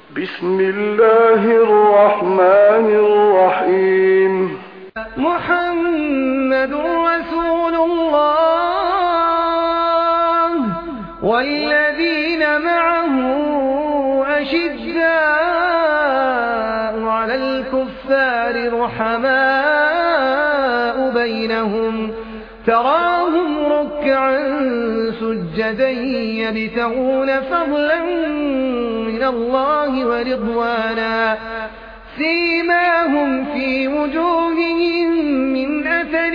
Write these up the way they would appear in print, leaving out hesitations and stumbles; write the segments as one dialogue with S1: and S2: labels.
S1: بسم الله الرحمن الرحيم.
S2: محمد رسول الله والذين معه أشداء على الكفار رحماء بينهم تراهم ركعا سجدا يبتغون فضلا من الله ورضوانا سيماهم في وجوههم من أثر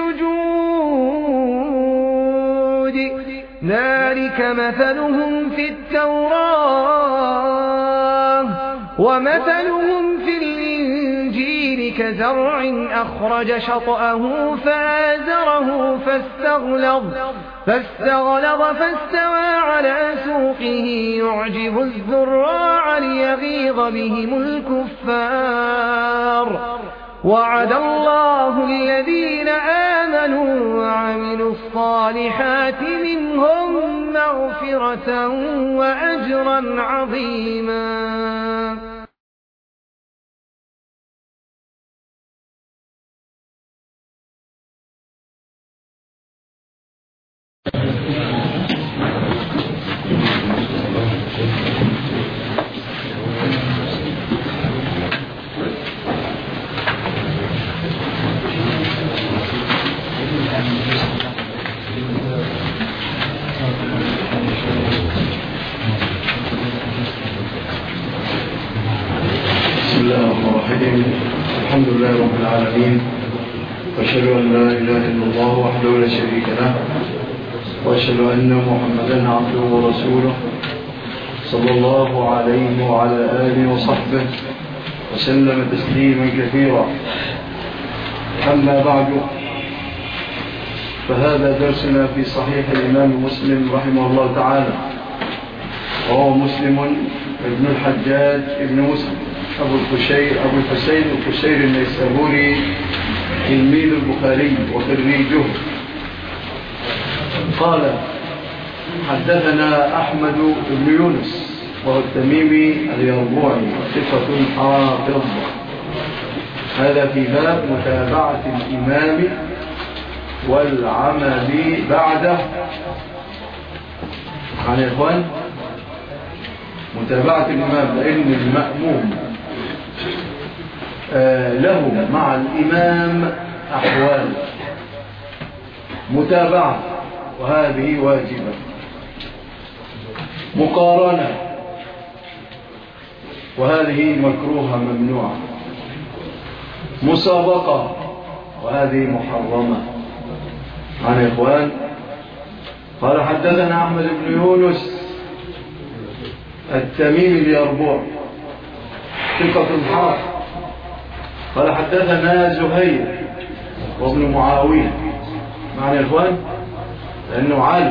S2: السجود ذلك مثلهم في التوراة ومثلهم في الإنجيل كزرع أخرج شطأه فآزره فاستغلظ فاستوى على سوقه يعجب الزراع ليغيظ بهم الكفار وعد الله الذين آمنوا وعملوا الصالحات منهم مغفرة وأجرا عظيما.
S3: بسم الله الرحمن الرحيم. الحمد لله رب العالمين، وأشهد أن لا إله إلا الله وحده لا شريك له، وأشهد أن محمدا عبده ورسوله صلى الله عليه وعلى آله وصحبه وسلم تسليما كثيرا. أما بعد، فهذا درسنا في صحيح الإمام مسلم رحمه الله تعالى، وهو مسلم ابن الحجاج ابن مسلم أبو الحسين القشيري النيسابوري تلميذ البخاري وخريجه. قال: حدثنا أحمد بن يونس وهو التميمي اليربوعي ثقة حافظ. هذا في باب متابعة الإمام والعمل بعده. عن إخوان متابعة الإمام، لأن المأموم له مع الإمام أحوال متابعة، وهذه واجبة. مقارنة، وهذه مكروهة ممنوعة. مسابقة، وهذه محرمة. عن إخوان قال: حدثنا أحمد بن يونس التميمي اليربوع ثقة حافظ. قال: حدثنا زهير وابن معاوية. معنى إخوان لأنه عالم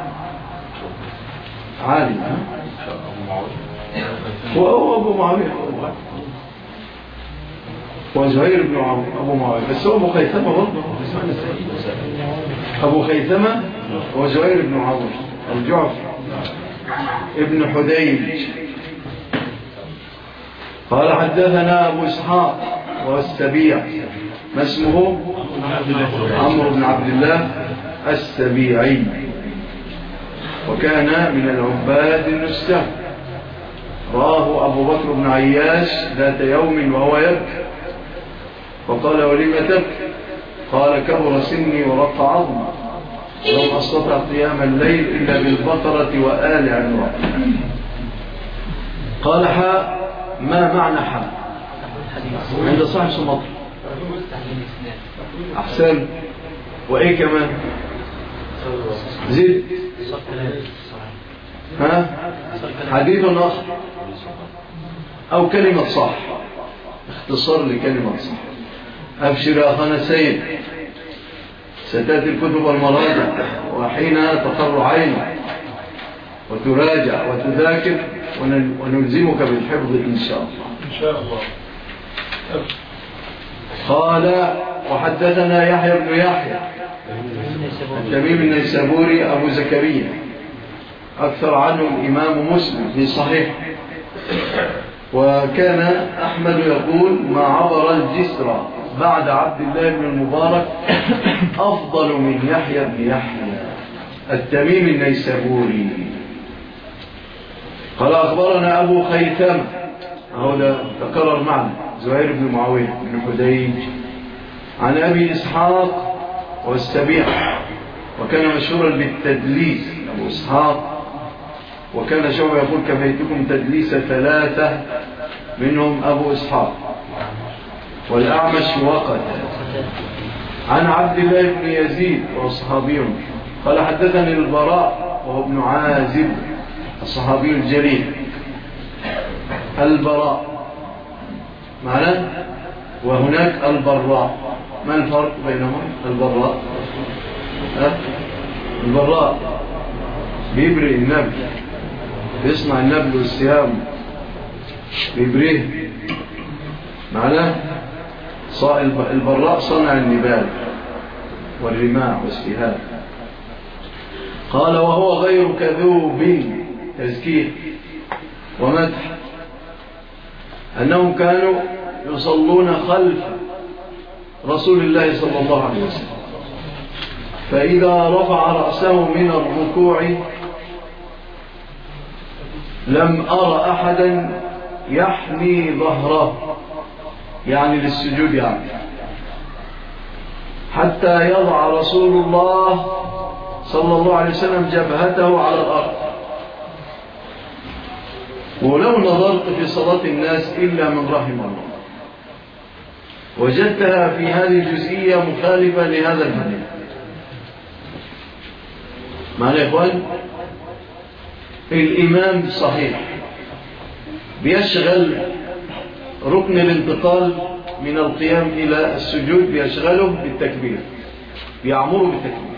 S3: هو أبو معاوية، وزهير بن أبو معاوية، بس هو أبو خيثمة برضه. أبو خيثمة وزهير بن معاوية الجعفي ابن حديج. قال: حدثنا أبو إسحاق والسبيع، ما اسمه؟ عمرو بن عبد الله السبيعي، وكان من العباد النساء. راه أبو بكر بن عياش ذات يوم وهو يبكي، فقال: ولم تبكي؟ قال: كبر سني ورق عظمي، لم أستطع قيام الليل إلا بالبقرة وآل عمران. قال: ما معنى عند صاحب سمطر؟ أحسن. وإيه كمان؟ زد. حديث آخر أو كلمة صح، اختصار لكلمة صح. أبشر يا أخانا السيد، ستأتي الكتب والمراجع، وحينها تقر عينك وتراجع وتذاكر، ونلزمك بالحفظ إن شاء الله.
S1: إن شاء الله.
S3: قال: وحدثنا يحيى بن يحيى التميمي النيسابوري أبو زكريا، أكثر عنه الإمام مسلم في صحيح، وكان أحمد يقول ما عبر الجسر بعد عبد الله بن المبارك أفضل من يحيى بن يحيى التميم النيسابوري. قال أخبرنا أبو خيثمة، هذا تكرر معنا، زهير بن معاوية بن حديج، عن أبي إسحاق والسبيع، وكان مشهورا بالتدليس أبو إسحاق، وكان شعبة يقول كفيتكم تدليس ثلاثة منهم أبو إسحاق والأعمش وقت. عن عبد الله بن يزيد وصحابي قال حدثني البراء وهو ابن عازب الصحابي الجليل. البراء معنى، وهناك البراء، ما الفرق بينهما؟ البراء بيبرئ النبل، بيصنع النبل والسهام بيبريه، معناه البراء صنع النبال والرماح والسهام. قال وهو غير كذوب، تزكير ومدح، أنهم كانوا يصلون خلف رسول الله صلى الله عليه وسلم، فإذا رفع رأسه من الركوع لم أرى أحدا يحني ظهره، يعني للسجود يعني، حتى يضع رسول الله صلى الله عليه وسلم جبهته على الأرض. ولو نظرت في صلاة الناس إلا من رحم الله وجدتها في هذه الجزئية مخالفة لهذا الحديث. معنى يا إخوان، الإمام صحيح بيشغل ركن الانتقال من القيام إلى السجود، بيشغله بالتكبير، بيعمره بالتكبير.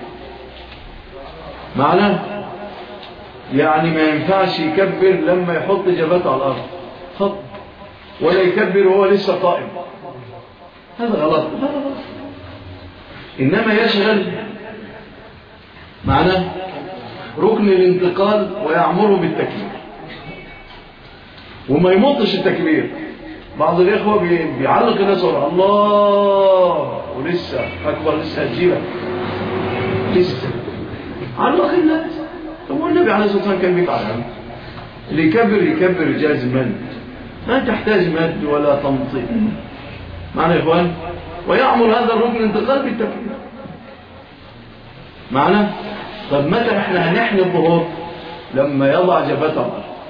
S3: معنى يعني ما ينفعش يكبر لما يحط جبهته على الأرض خط، ولا يكبر وهو لسه قائم، هذا غلط. إنما يشغل معناه ركن الانتقال ويعمره بالتكبير، وما يمطش التكبير. بعض الإخوة بيعلق الناس الله ولسه أكبر، لسه هتجيبك، لسه علق الناس. طب والنبي عليه الصلاة والسلام كان بيفعل عنه، اللي يكبر جازما، ما تحتاج مد ولا تمطيط. معنى يا إخوان، ويعمر هذا الركن الانتقال بالتكبير. معنى طب متى احنا هنحني الظهور؟ لما يضع جبهته.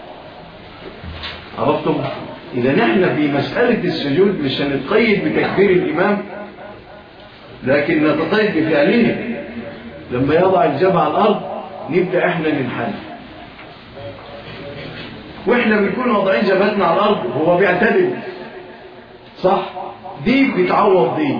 S3: عرفتم؟ إذا نحن في مسألة السجود مش هنتقيد بتكبير الإمام، لكن نتقيد بفعله. لما يضع الجبهة على الأرض نبدأ احنا ننحني، واحنا بنكون واضعين جبهتنا على الأرض وهو بيعتدل، صح؟ دي بتعوض دي.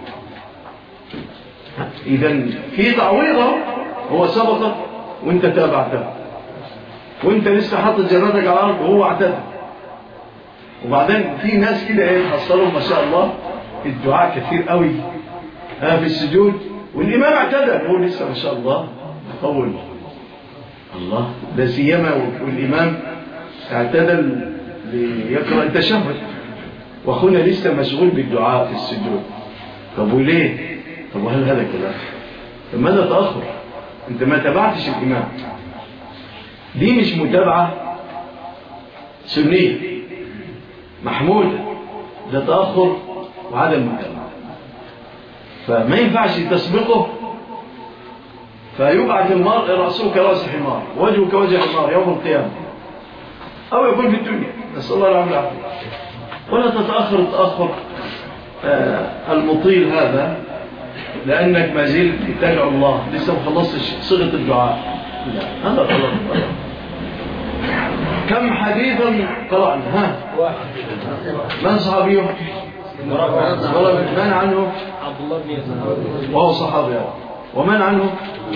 S3: إذا في تعويضه، هو سبقك وانت تابعته، وانت لسه حاطط جبهتك على الأرض وهو اعتدل. وبعدين في ناس كده يتحصلوا ما شاء الله الدعاء كثير قوي في السجود، والإمام اعتدل هو لسه ما شاء الله طول الله، لا سيما والإمام اعتدل ليقرأ التشهد، واخونا لسه مشغول بالدعاء في السجود. طب وليه؟ طب وهل هذا كلام؟ طب ماذا تأخر؟ انت ما تبعتش الإمام. دي مش متابعة سنية محمودة، ده تأخر وعدم متابعة. فما ينفعش تسبقه فيبعث المرء رأسه كرأس حمار، وجهه كوجه حمار يوم القيامة، أو يكون في الدنيا، نسأل الله العافية والعافية. ولا تتأخر التأخر المطيل هذا، لأنك ما زلت تدعو الله، لسه ما خلصتش صيغة الدعاء. لا، هذا غلط. كم حديثا قرأنا؟ من صحابيه؟ من عنه؟
S4: عبد الله بن يزيد
S3: وهو صحابي. ومن عنه؟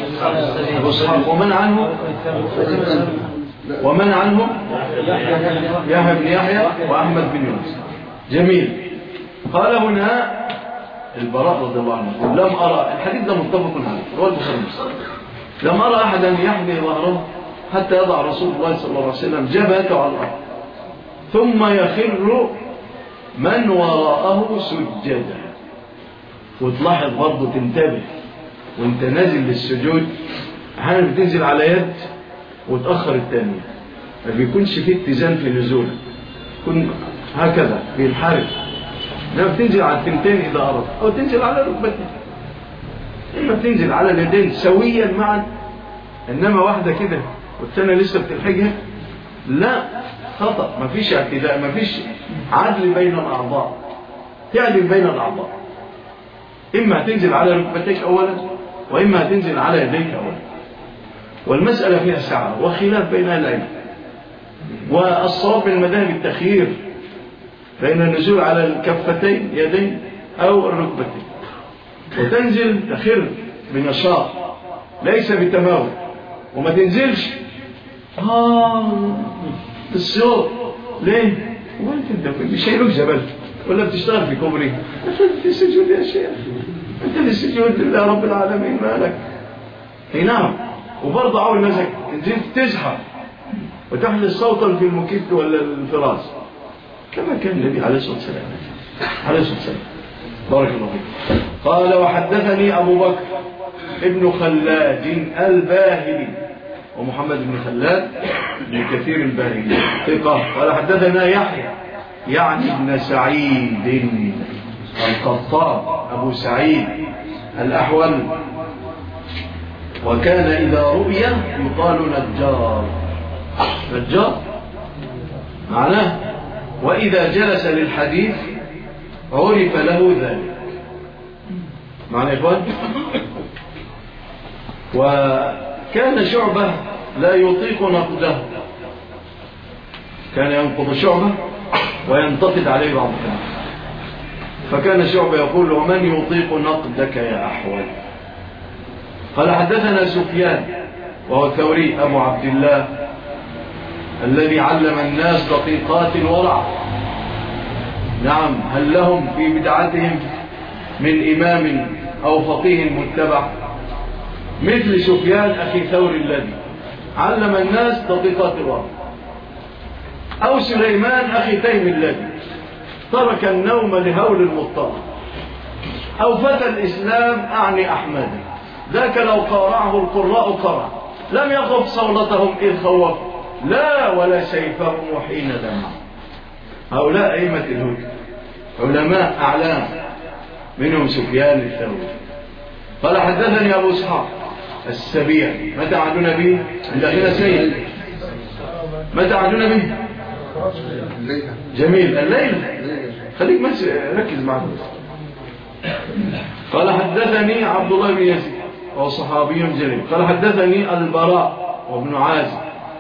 S3: ومن عنه؟ يحيى بن يحيى وأحمد بن يونس. جميل. قال هنا البراء رضي الله عنه، لم أرى، الحديث ده متفق عليه، رواه البخاري ومسلم، لم أرى أحدا يحمي ظهره حتى يضع رسول الله صلى الله عليه وسلم جبهته على الأرض. ثم يخر من وراءه سجدا. وتلاحظ برضه تنتبه وانت نازل للسجود، احيانا بتنزل على يد وتأخر الثانية، ما بيكونش فيه اتزان في نزولك، يكون هكذا بينحرف. لما بتنزل على التنتين إذا أردت، أو تنزل على ركبتين، إما بتنزل على اليدين سويا معا، إنما واحدة كده والثانية لسه بتلحقها، لا، خطأ. ما فيش اعتداء، ما فيش عدل بين الأعضاء، تعدل بين الأعضاء. إما تنزل على ركبتيك أولا، وإما تنزل على يديك أولا. والمسألة فيها سعة وخلاف بين العلم، والصواب من المذاهب التخيير بين النزول على الكفتين يدين أو الركبتين، وتنزل تخر بنشاط ليس بالتماوي، وما تنزلش في الصوت. ليه؟ وانت مش شايلوك جبل ولا بتشتغل في كوبري؟ في سجود يا شيخ، انت للسجود لله رب العالمين، مالك؟ نعم. وبرضه عاول نفسك تنزل تزحف وتحلل صوتا في المكيف ولا الفراش كما كان النبي عليه الصلاة والسلام بارك الله فيك. قال وحدثني أبو بكر ابن خلاد الباهلي، ومحمد بن خلاد بن كثير الباهلي ثقة. قال حدثنا يحيى يعني ابن سعيد القطان أبو سعيد الأحول، وكان إذا رؤي يقال نجار. نجار معناه وإذا جلس للحديث عرف له ذلك. معنى إخوان. وكان شعبة لا يطيق نقده، كان ينقض شعبة وينتقد عليه بعض الناس، فكان شعبة يقول ومن يطيق نقدك يا أحول. قال حدثنا سفيان وهو الثوري أبو عبد الله الذي علم الناس دقيقات الورع. نعم، هل لهم في بدعتهم من إمام أو فقيه متبع؟ مثل سفيان أخي ثوري الذي علم الناس دقيقات الورع، أو سليمان أخي تيم الذي ترك النوم لهول المضطر، أو فتى الإسلام أعني أحمد ذاك لو قارعه القراء قرع، لم يخف صولتهم إذ خوف لا ولا سيفهم حين دمع. هؤلاء أئمة الهدى علماء أعلام، منهم سفيان الثوري. قال حدثني أبو إسحاق السبيع. متى عدنا به؟ عند أخينا سيد. متى عدنا به؟ جميل، الليل. خليك بس ركز معنا. قال حدثني عبد الله بن يزيد وهو صحابي جليل. قال حدثني البراء وابن عازب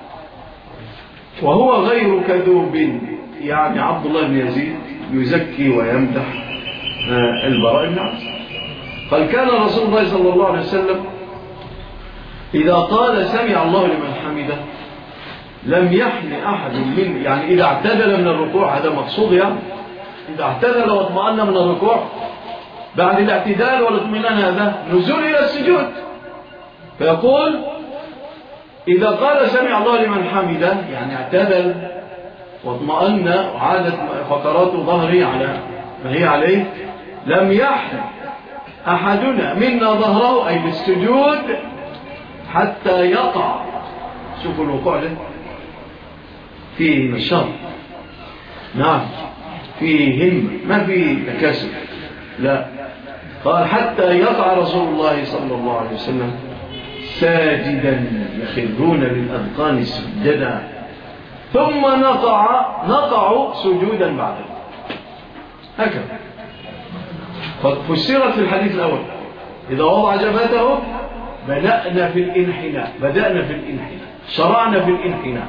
S3: وهو غير كذوب، يعني عبد الله بن يزيد يزكي ويمدح البراء بن عازب. قال كان رسول الله صلى الله عليه وسلم إذا قال سمع الله لمن حمده لم يحن أحد من، يعني إذا اعتدل من الركوع، هذا مقصود، يعني إذا اعتدل واطمأن من الركوع بعد الاعتدال والاطمئنان هذا نزول إلى السجود، فيقول إذا قال سمع الله لمن حمده يعني اعتدل واطمأن وعادت فقرات ظهري على ما هي عليه، لم يحن أحدنا منا ظهره أي بالسجود حتى يقع. شوفوا الوقوع ده فيه نشاط، نعم فيه همة، ما فيه تكاسل، لا. قال حتى يقع رسول الله صلى الله عليه وسلم ساجدا يخرون للأذقان سجدا ثم نقع سجودا بعده، هكذا. فسرت في الحديث الأول إذا وضع جبهته بدأنا في الانحناء، شرعنا في الانحناء.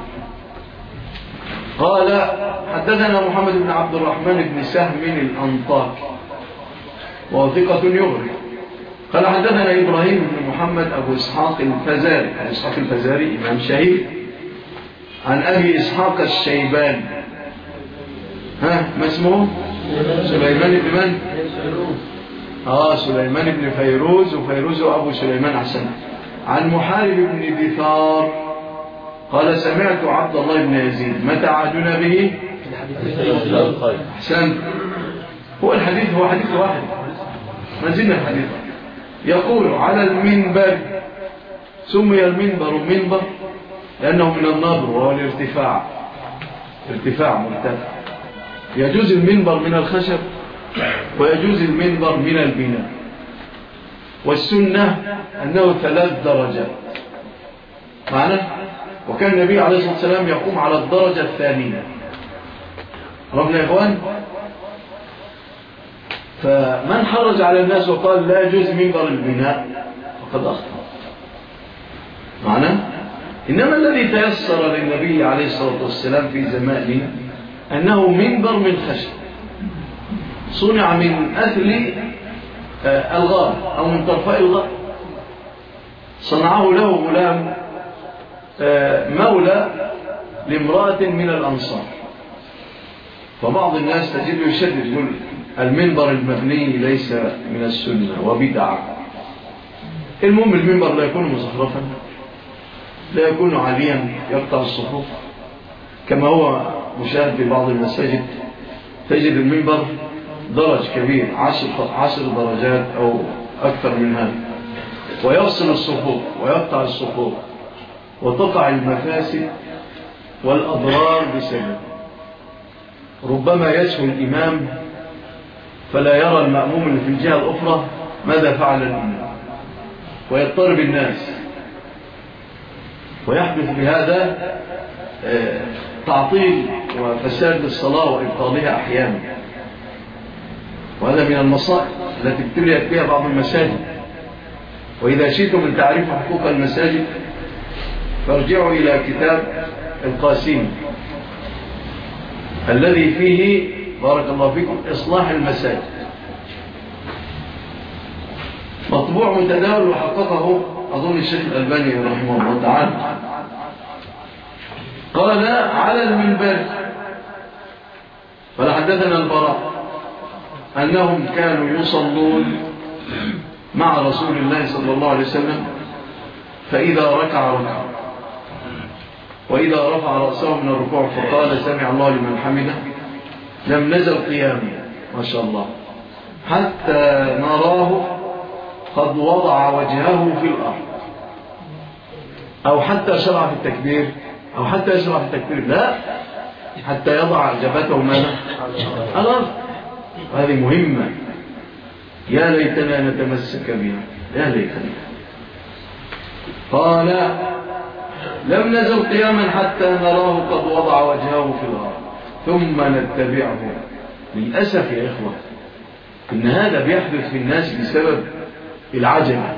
S3: قال حدثنا محمد بن عبد الرحمن بن سهم الأنطاكي وهو ثقة يغري. قال حدثنا إبراهيم بن محمد أبو إسحاق الفزاري، أبو إسحاق الفزاري إمام شهير، عن أبي إسحاق الشيباني. ما اسمه؟ سليمان بن من؟ سليمان بن فيروز، وفيروز أبو سليمان حسن. عن محارب بن دثار قال سمعت عبد الله بن يزيد. متى عادنا به؟ أحسن. هو الحديث هو حديث واحد، ما زلنا الحديث. يقول على المنبر، سمي المنبر منبر لأنه من النبر وهو الارتفاع، ارتفاع مرتفع. يجوز المنبر من الخشب ويجوز المنبر من البناء. والسنة أنه 3 درجات معنى. وكان النبي عليه الصلاة والسلام يقوم على الدرجة الثانية. ربنا يا إخوان، فمن حرج على الناس وقال لا يجوز منبر البناء فقد أخطأ معنى. إنما الذي تيسر للنبي عليه الصلاة والسلام في زمانه أنه منبر من خشب صنع من أثل الغار أو من طرفاء الغار، صنعه له غلام مولى لامرأة من الأنصار. فبعض الناس تجد يشدد يقول المنبر المبني ليس من السنة وبدعة. المهم المنبر لا يكون مزخرفا، لا يكون عاليا يقطع الصفوف كما هو مشاهد في بعض المساجد. تجد المنبر درج كبير 10 درجات أو أكثر من هذا، ويفصل الصفوف ويقطع الصفوف وتقع المفاسد والأضرار بسبب. ربما يسهو الإمام فلا يرى المأموم اللي في الجهة الأخرى ماذا فعل الإمام ويضطرب الناس، ويحدث بهذا تعطيل وفساد للصلاة وإبطالها أحيانا. وهذا من المصائب التي ابتليت بها بعض المساجد. وإذا شئتم من تعريف حقوق المساجد فارجعوا إلى كتاب القاسمي الذي فيه بارك الله فيكم إصلاح المساجد، مطبوع متداول وحققه أظن الشيخ الألباني رحمه الله تعالى. قال على المنبر. فلحدثنا البراء أنهم كانوا يصلون مع رسول الله صلى الله عليه وسلم، فإذا ركع وإذا رفع رأسه من الركوع فقال سمع الله لمن حمده لم نزل قياما ما شاء الله حتى نراه قد وضع وجهه في الأرض، أو حتى شرع في التكبير، أو حتى يشرع في التكبير، لا، حتى يضع جبهته ماذا على الأرض. هذه مهمة، يا ليتنا نتمسك بها، يا ليتنا. قال لم نزل قياما حتى نراه قد وضع وجهه في الأرض ثم نتبعه. للأسف يا إخوة إن هذا بيحدث في الناس بسبب العجلة.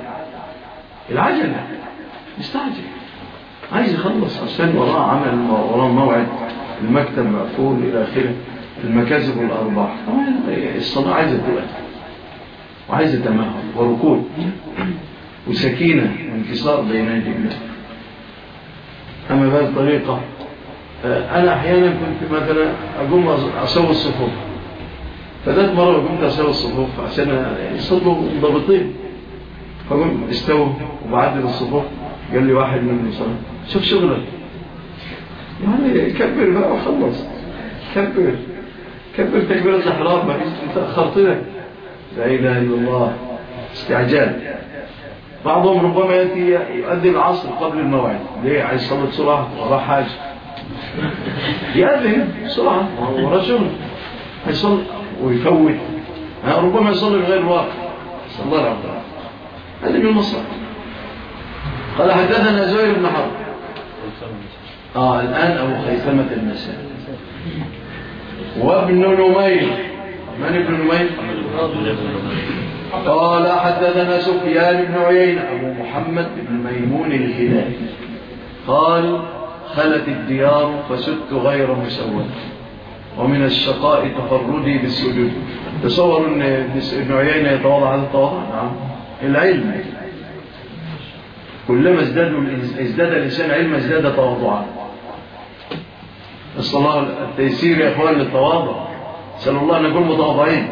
S3: مستعجل، عايز يخلص عشان وراه عمل، وراه موعد، المكتب مقفول إلى آخره، المكاسب والأرباح. الصلاة عايزة وقت وعايزة تمهل وركود وسكينة وانكسار بين الجميع. أما بهذه الطريقة أنا أحيانا كنت مثلا أقوم أسوي الصفوف، فذات مرة قمت أسوي الصفوف عشان يصلوا منضبطين، فقمت استووا وبعدل الصفوف. قال لي واحد من صلاة شوف شغلك، يعني كبر بقى وخلص، كبر تكبيرة الإحرام، ما فيش تأخرتنا. لا إله إلا الله، استعجال. بعضهم ربما يأتي يؤذن العصر قبل الموعد، ليه؟ عايز يصلي بسرعة وراه حاجة، يأذن بسرعة وراه شغل، يصلي ويفوت، ربما يصلي بغير الوقت. صلى الله عليه وسلم. هذا من المصائب. قال حدثنا زهير بن حرب الآن أبو خيثمة المسائي وابن نمير. من ابن نمير؟ قال حدثنا سفيان بن عيينة أبو محمد بن ميمون الهلالي قال خلت الديار فسدت غير مسود ومن الشقاء تفردي بالسجود. تصور أن ابن عيينة يتواضع هذا التواضع؟ نعم، العلم كلما ازداد الإنسان علما ازداد تواضعا. نسأل الله التيسير يا إخوان للتواضع، نسأل الله أن نكون متواضعين.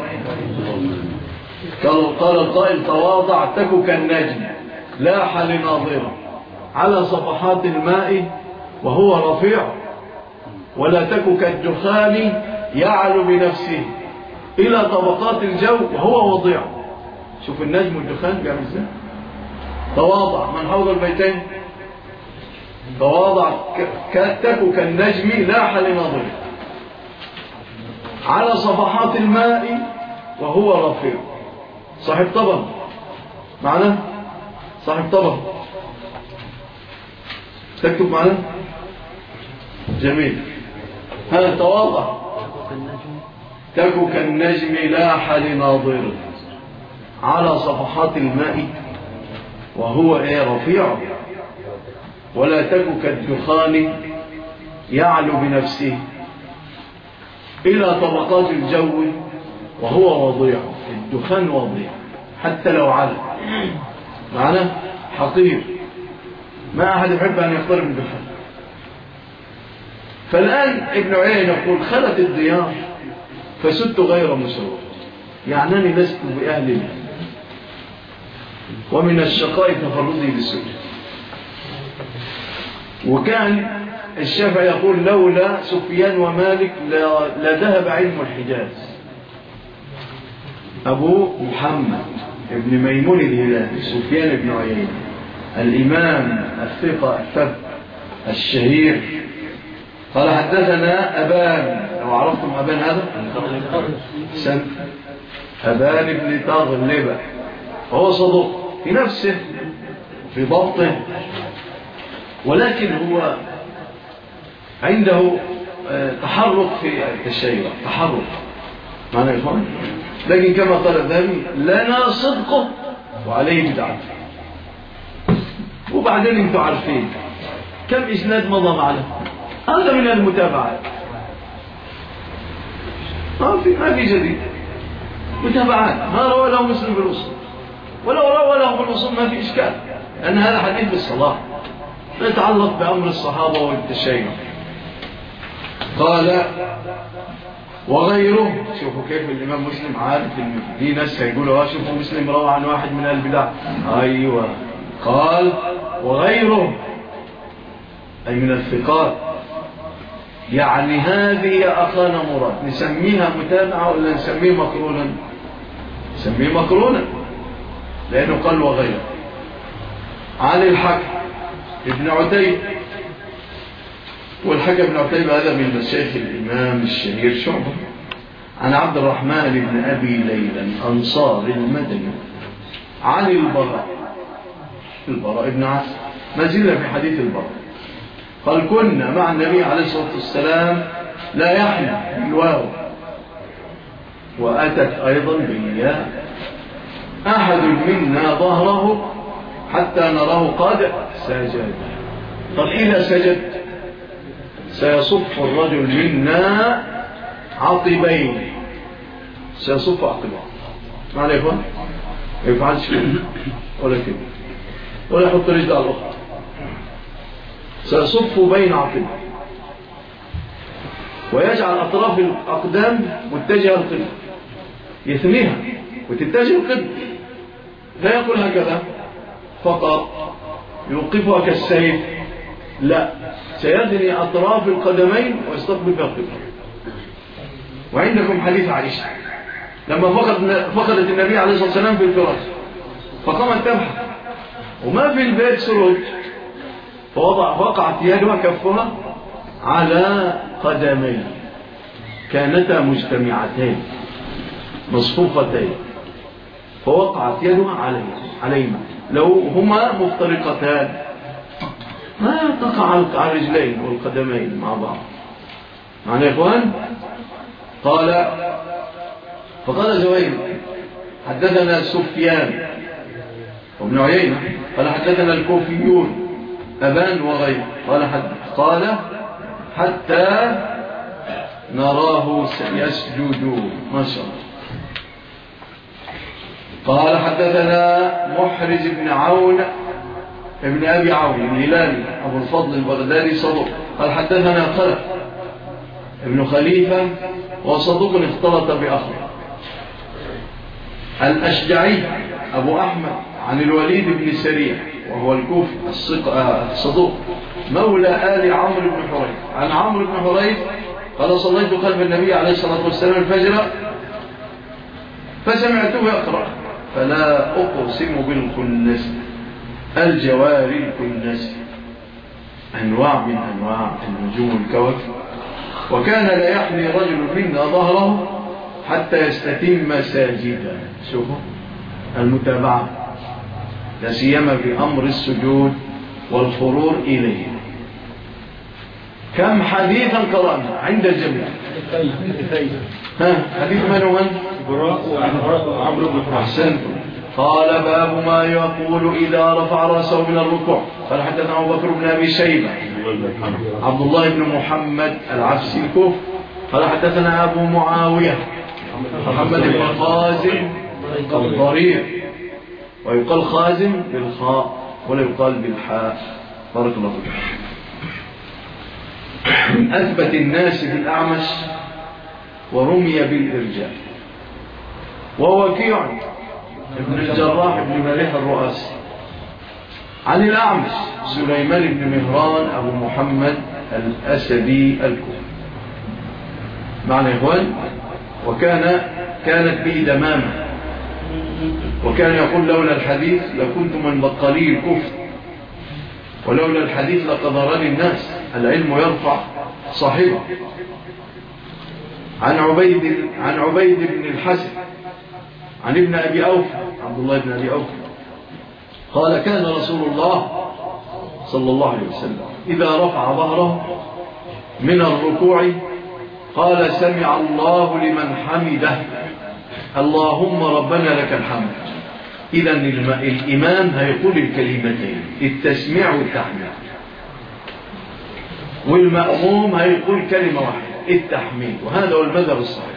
S3: قال القائل تواضع تك كالنجم لاح لناظره على صفحات الماء وهو رفيع. ولا تك كالدخان يعلو بنفسه إلى طبقات الجو وهو وضيع. شوف النجم والدخان بيعمل ازاي. تواضع من حوض البيتين، تواضع تك كالنجم لاح لنظره على صفحات الماء وهو رفيع. صاحب طبق معنا، صاحب طبق تكتب معنا. جميل. هذا تواضع. تك كالنجم لاح لناظره على صفحات الماء وهو رفيع. ولا تك كالدخان يعلو بنفسه إلى طبقات الجو وهو وضيع. الدخان وضيع حتى لو على معناه حقير، ما أحد يحب أن يقترب من الدخان. فالآن ابن عيينة يقول خلت الديار فسدت غير مسرور، يعنني لست بأهل الله، ومن الشقاء تفردي بالسجن. وكان الشافعي يقول لولا سفيان ومالك لذهب علم الحجاز. أبو محمد ابن ميمون الهلالي سفيان بن عيينة الإمام الثقة الثبت الشهير قال حدثنا أبان. لو عرفتم أبان هذا أبان بن تغلب، وهو صدوق في نفسه في ضبطه، ولكن هو عنده تحرك في التشيع، تحرك معنى يا إخوان. لكن كما قال الذهبي لنا صدقه وعليه بدعته. وبعدين انتم عارفين كم إسناد مضى معنا، هذا من المتابعات، ما في جديد، متابعات. ما روى له مسلم بالوصول، ولو روى له بالوصول ما في إشكال، لأن هذا حديث بالصلاة يتعلق بأمر الصحابة والتشيع. قال وغيره. شوفوا كيف الإمام مسلم عارف إن في ناس هيقولوا شوفوا مسلم روى عن واحد من البدع. أيوة. قال وغيره أي من الثقات، يعني هذه أخانا مراد. نسميها متابعة ولا نسميه مقرونا؟ نسميه مقرونا لأنه قال وغيره. عن الحكم ابن عتيبة، والحكم ابن عتيبة هذا من مشايخ الإمام الشهير شعبة. عن عبد الرحمن بن أبي ليلى الأنصاري المدني عن البراء ابن عاصم. ما زلنا في حديث البراء. قال كنا مع النبي عليه الصلاة والسلام لا يحنى بالواو، وأتت أيضا بالياء. أحد منا ظهره حتى نراه قد سجد. طب إذا سجد سيصف الرجل منا عقبين، سيصف عقبين. ما عليه إخوان؟ ما يفعلش كده ولا كده ولا يحط رجل على الأخرى، سيصف بين عقبين ويجعل أطراف الأقدام متجهة القبلة، يثنيها وتتجه القبلة. لا يقول هكذا فقط يوقفها كالسيف، لا، سيثني أطراف القدمين ويستقبل بها القبلة. وعندكم حديث عائشة لما فقدت النبي عليه الصلاة والسلام في الفراش، فقامت تبحث وما في البيت سروج، فوقعت يدها كفها على قدمين كانتا مجتمعتين مصفوفتين، فوقعت يدها عليهما. لو هما مفترقتان ما تقع على الرجلين والقدمين مع بعض. معنى يا إخوان؟ فقال زهير حدثنا سفيان وابن عيينة قال حدثنا الكوفيون أبان وغيره قال حتى نراه يسجد. ما شاء الله. قال حدثنا محرز بن عون ابن أبي عون الهلالي أبو الفضل البغدادي صدوق. قال حدثنا خلف ابن خليفة وصدوق اختلط بأخر. الأشجعي أبو أحمد عن الوليد بن سريع وهو الكوفي الصدوق. مولى آل عمرو بن حريث عن عمرو بن حريث قال صليت خلف النبي عليه الصلاة والسلام الفجر فسمعته يقرأ فلا أقسم بالكنس الجوار الكنس أنواع من أنواع النجوم والكواكب وكان لا يحمي رجل منا ظهره حتى يستتم ساجدا. شوفوا المتابعة لا سيما في أمر السجود والفرور إليه. كم حديثا قرأنا عند الجميع؟ حديث من ومن؟
S4: عمرو بن
S3: حريث. قال باب ما يقول إذا رفع رأسه من الركوع. قال حدثنا أبو بكر بن أبي شيبة عبد الله بن محمد العبسي الكوفي قال حدثنا أبو معاوية محمد بن خازم الضرير ويقال خازم بالخاء ولا يقال بالحاء. بارك الله فيك. من أثبت الناس في الأعمش ورمي بالإرجاء وهو وكيع ابن الجراح بن مليح الرؤاسي عن الأعمش سليمان بن مهران أبو محمد الأسدي الكوفي. معنى يا إخوان كانت به دمامة وكان يقول لولا الحديث لكنت من بقالي الكفر ولولا الحديث لقدرني الناس. العلم يرفع صاحبه. عن عبيد بن الحسن عن ابن أبي أوفى عبد الله بن أبي أوفى قال كان رسول الله صلى الله عليه وسلم إذا رفع ظهره من الركوع قال سمع الله لمن حمده اللهم ربنا لك الحمد. إذا الإمام هيقول الكلمتين التسميع والتحميد والمأموم هيقول كلمة واحدة التحميد. وهذا هو المذهب الصحيح.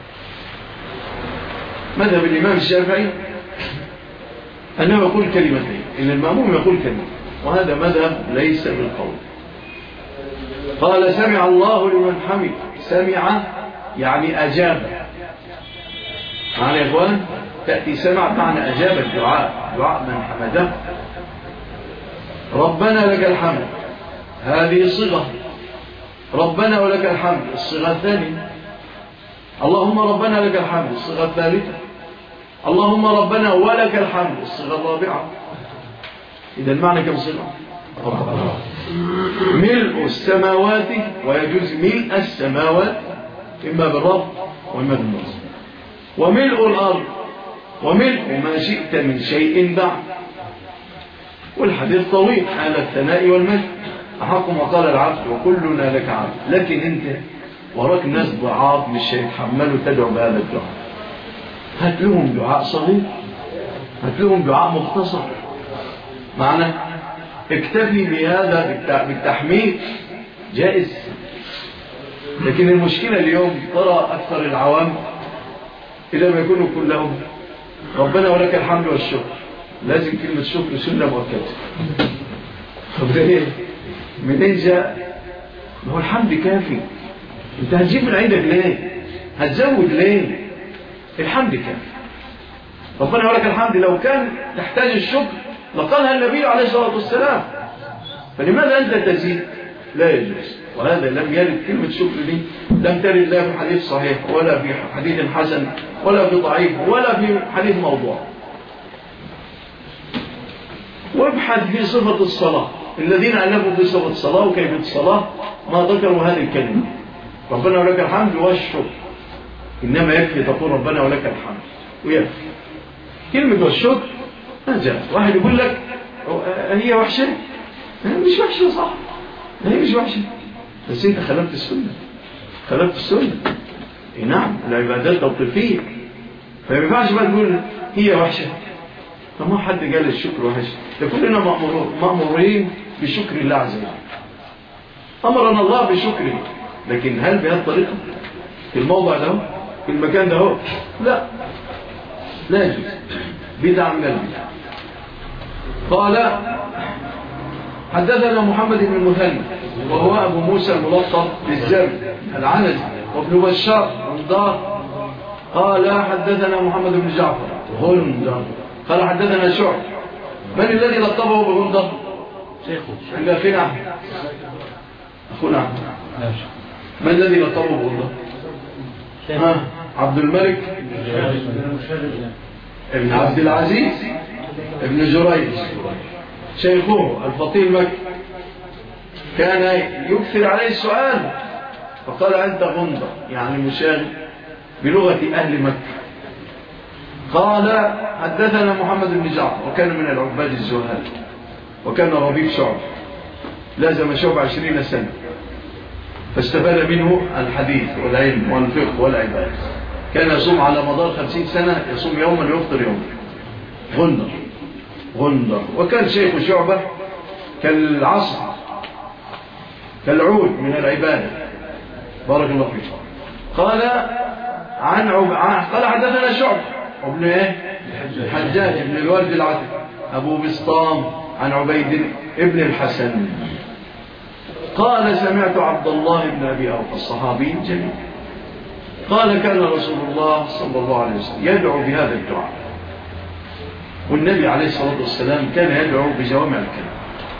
S3: مذهب الإمام الشافعي أنه يقول كلمتين إن المأموم يقول كلمة وهذا مذهب ليس بالقول. قال سمع الله لمن حمد. سمع يعني أجاب. معنى يا إخوان تأتي سمع معنى أجاب الدعاء دعاء من حمده. ربنا لك الحمد هذه صيغة ربنا ولك الحمد الصيغة الثانية. اللهم ربنا لك الحمد الصيغة الثالثة. اللهم ربنا ولك الحمد الصيغة الرابعة. إذا المعنى كم صيغة؟ ملء السماوات ويجوز ملء السماوات إما بالرب وإما بالنصب وملء الأرض وملء ما شئت من شيء بعد. والحديث طويل حال الثناء والمجد أحق ما قال العبد وكلنا لك عبد. لكن أنت وراك ناس ضعاف مش هيتحملوا تدعو بهذا الدعاء. هات لهم دعاء صغير هات لهم دعاء مختصر. معنى اكتفي بهذا بالتحميد جائز. لكن المشكلة اليوم ترى أكثر العوام إذا ما يكونوا كلهم ربنا ولك الحمد والشكر لازم كلمة شكر سنة مؤكدة. طب ده ايه؟ منين جاء؟ ما هو الحمد كافي. انت هتجيب من عندك ليه؟ هتزود ليه؟ الحمد كافي. ربنا ولك الحمد لو كان تحتاج الشكر لقالها النبي عليه الصلاة والسلام. فلماذا أنت تزيد؟ لا يجوز. وهذا لم يرد كلمة شكر دي لم ترد لا في حديث صحيح ولا في حديث حسن ولا في ضعيف ولا في حديث موضوع. وابحث في صفة الصلاة. الذين ألفوا في صفة الصلاة وكيفية الصلاة ما ذكروا هذه الكلمة ربنا ولك الحمد والشكر. إنما يكفي تقول ربنا ولك الحمد ويكفي. كلمة والشكر ما جاء. واحد يقول لك هي وحشة. مش وحشة صح. هي مش وحشة بس انت خلفت السنة. نعم العبادات توقيفية فما ينفعش بقى تقول هي وحشة. فما حد قال الشكر وحشة. كلنا مأمورين بشكر الله عز وجل. أمرنا الله بشكره لكن هل بهذه الطريقة في الموضع ده في المكان ده لا يجوز. بدعة من البدع. قال حدثنا محمد بن المثنى وهو أبو موسى الملقب بالزر العنزي وابن بشار الدار قال حدثنا محمد بن جعفر غندر قال حدثنا شعب. من الذي لقبه بغندر؟ عند أخينا أحمد أخونا أحمد ما الذي لقبه والله؟ عبد الملك ابن عبد العزيز ابن جريج شيخه الفقيه المكي كان يكثر عليه السؤال فقال أنت غندر يعني مشاغب بلغة أهل مكة. قال حدثنا محمد بن جعفر وكان من العباد الزهاد وكان ربيب شعب لازم شعب 20 سنة فاستفاد منه الحديث والعلم والفقه والعبادة. كان يصوم على مدار 50 سنة يصوم يوما ويفطر يوما. غندر وكان شيخ شعبة كالعصر كالعود من العبادة. بارك الله فيك. قال قال حدثنا شعبة ابن الحجاج ابن الورد العتك أبو بسطام عن عبيد ابن الحسن قال سمعت عبد الله بن أبي أوفى الصحابي الجليل قال كان رسول الله صلى الله عليه وسلم يدعو بهذا الدعاء. والنبي عليه الصلاة والسلام كان يدعو بجوامع الكلم.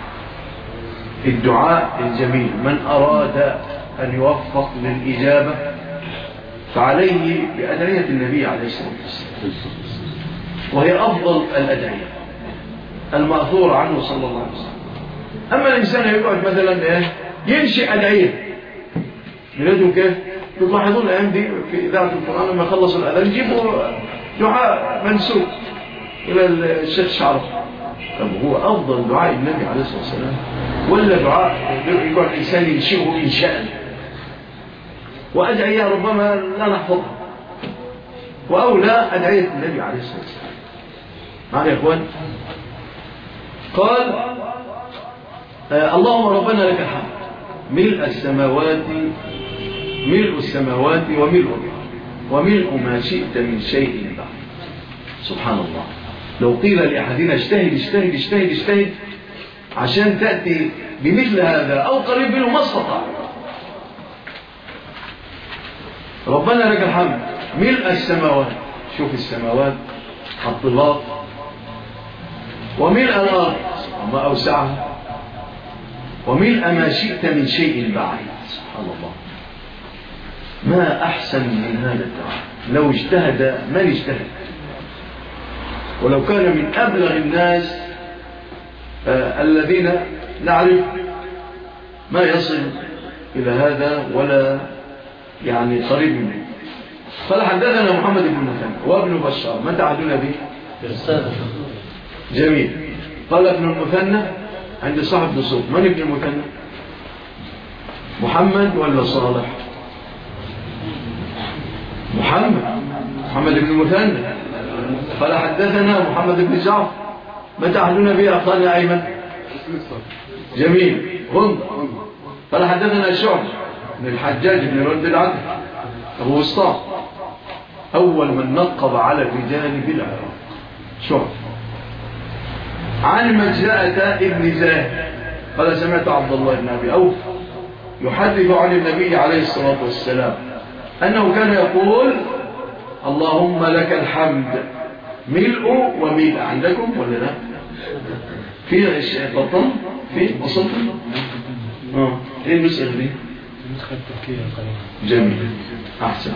S3: الدعاء الجميل من أراد أن يوفق للإجابة فعليه بأدعية النبي عليه الصلاة والسلام وهي أفضل الأدعية المأثورة عنه صلى الله عليه وسلم. أما الإنسان يقعد مثلا ينشئ أدعية ميلادهم كيف تلاحظون الأيام دي في إذاعة القرآن لما يخلص الأذان يجيبوا دعاء منسوب إلى الشيخ شعرف. طب هو أفضل دعاء النبي عليه الصلاة والسلام ولا دعاء يقعد الإنسان ينشئه إنشاء وأدعية ربما لا نحفظها وأولى أدعية النبي عليه الصلاة والسلام. معنا يا إخوان. قال اللهم ربنا لك الحمد ملء السماوات وملء الأرض وملء ما شئت من شيء بعد. سبحان الله. لو قيل لأحدنا اجتهد عشان تأتي بمثل هذا أو قريب منه ما استطاع. ربنا لك الحمد ملء السماوات شوف السماوات الطلاق وملء الأرض وما أوسعها وملء ما شئت من شيء بعد. سبحان الله. ما أحسن من هذا الدعاء. لو اجتهد من اجتهد ولو كان من أبلغ الناس الذين نعرف ما يصل إلى هذا ولا يعني قريب منه. قال حدثنا محمد بن مثنى وابن بشار من تعهدون به؟ جميل. قال ابن المثنى عند صاحب نصوص. من ابن المثنى؟ محمد ولا صالح؟ محمد بن المثنى. قال حدثنا محمد بن جعفر من تعهدون به؟ أخانا أيمن. جميل. غندر. قال حدثنا شعبة بن الحجاج بن الورد العتك أبو بسطام أول من نقب على الرجال بالعراق. شعبة. عن مجزأة ابن زاهد قال سمعت عبد الله بن أبي أوفى يحدث عن النبي عليه الصلاة والسلام أنه كان يقول اللهم لك الحمد ملء وملء. عندكم ولا لا؟ في بطن في وصلت ايه المسألة دي؟ جميل. أحسن.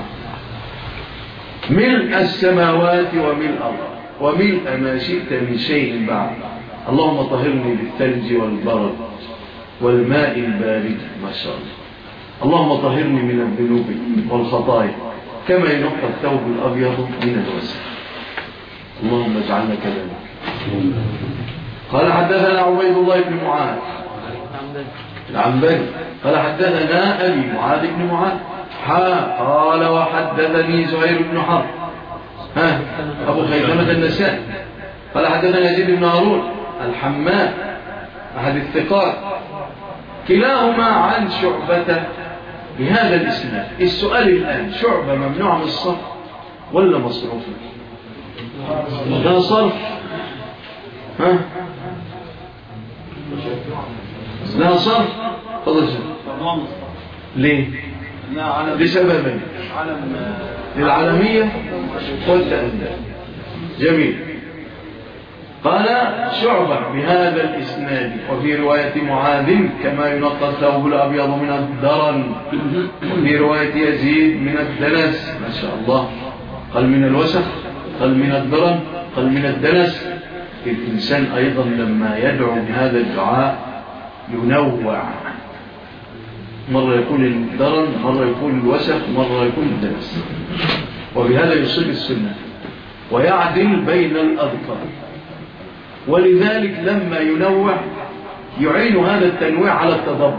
S3: ملء السماوات وملء الأرض وملء ما شئت من شيء بعد. اللهم طهرني بالثلج والبرد والماء البارد. ما شاء الله. اللهم طهرني من الذنوب والخطايا كما ينقى الثوب الأبيض من الوسخ. اللهم اجعلنا كذلك. قال حدثنا عبيد الله بن معاذ العنبري قال حدثنا أبي معاذ بن معاذ قال وحدثني زهير بن حرب أبو خيثمة النسائي قال حدثنا يزيد بن هارون الحماد أحد الثقات كلاهما عن شعبة بهذا الاسناد. السؤال الآن شعبة ممنوع من الصرف ولا مصروف؟ لا صرف. لا صرف. تفضل. ليه؟ لسببين للعالمية والتأذى. جميل. قال شعبة بهذا الإسناد وفي رواية معاذ كما ينقى الثوب الأبيض من الدرن، وفي رواية يزيد من الدنس، ما شاء الله، قال من الوسخ، قال من الدرن، قال من الدنس. الإنسان أيضا لما يدعو بهذا الدعاء ينوع، مرة يكون الدرن، مرة يكون الوسخ، مرة يكون الدنس، وبهذا يصيب السنة ويعدل بين الأذكار. ولذلك لما ينوع يعين هذا التنويع على التدبر.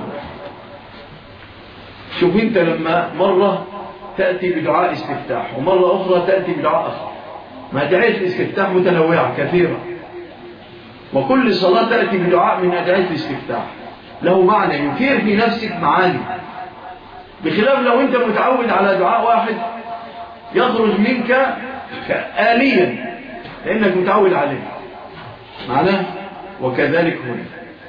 S3: شوف انت لما مرة تأتي بدعاء استفتاح ومرة أخرى تأتي بدعاء آخر، ما دعاية الاستفتاح متنوعة كثيرة، وكل صلاة تأتي بدعاء من أدعية الاستفتاح له معنى يثير في نفسك معاني، بخلاف لو انت متعود على دعاء واحد يخرج منك آليا لأنك متعود عليه معناه. وكذلك هنا،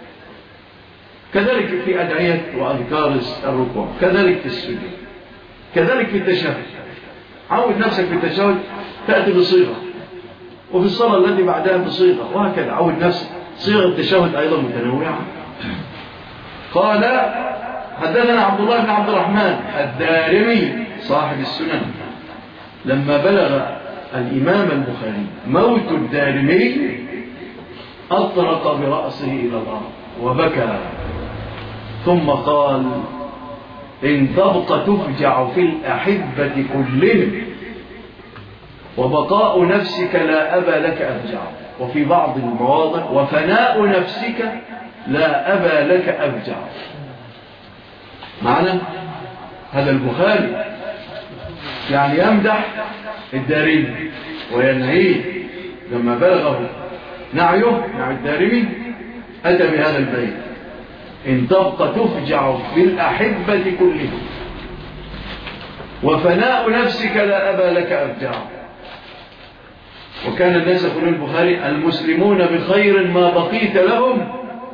S3: كذلك في أدعية وأذكار الركوع، كذلك في السجود، كذلك في التشهد. عود نفسك في التشهد تأتي بصيغة، وفي الصلاة التي بعدها بصيغة، وهكذا عود نفسك. صيغة التشهد أيضا متنوعة. قال حدثنا عبد الله بن عبد الرحمن الدارمي صاحب السنن لما بلغ الإمام البخاري موت الدارمي أطرق برأسه إلى الأرض وبكى، ثم قال إن تبق تفجع في الأحبة كلهم، وبقاء نفسك لا أبا لك أفجع، وفي بعض المواضع وفناء نفسك لا أبا لك أفجع. معنى هذا البخاري يعني يمدح الدارمي وينهيه لما بلغه نعيه، نعي الدارمي، أتى بهذا البيت إن تبقى تفجع في الأحبة كلهم، وفناء نفسك لا أبا لك أفجع. وكان الناس يقول البخاري المسلمون بخير ما بقيت لهم،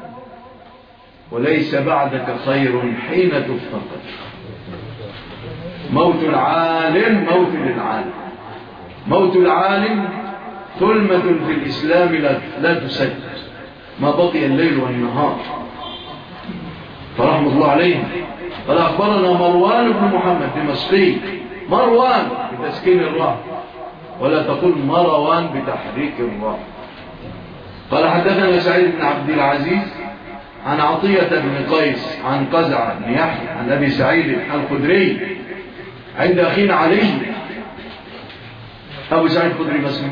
S3: وليس بعدك خير حين تفتقد. موت العالم موت للعالم، موت العالم ثلمة في الإسلام لا تسد، ما بقي الليل والنهار. فرحمة الله عليه قال أخبرنا مروان بن محمد دمشقي، مروان بتسكين الراء ولا تقول مروان بتحريك الراء. قال حدثنا سعيد بن عبد العزيز عن عطية بن قيس عن قزع بن يحيى عن أبي سعيد الخدري عند أخينا علي. أبو سعيد الخدري مسلم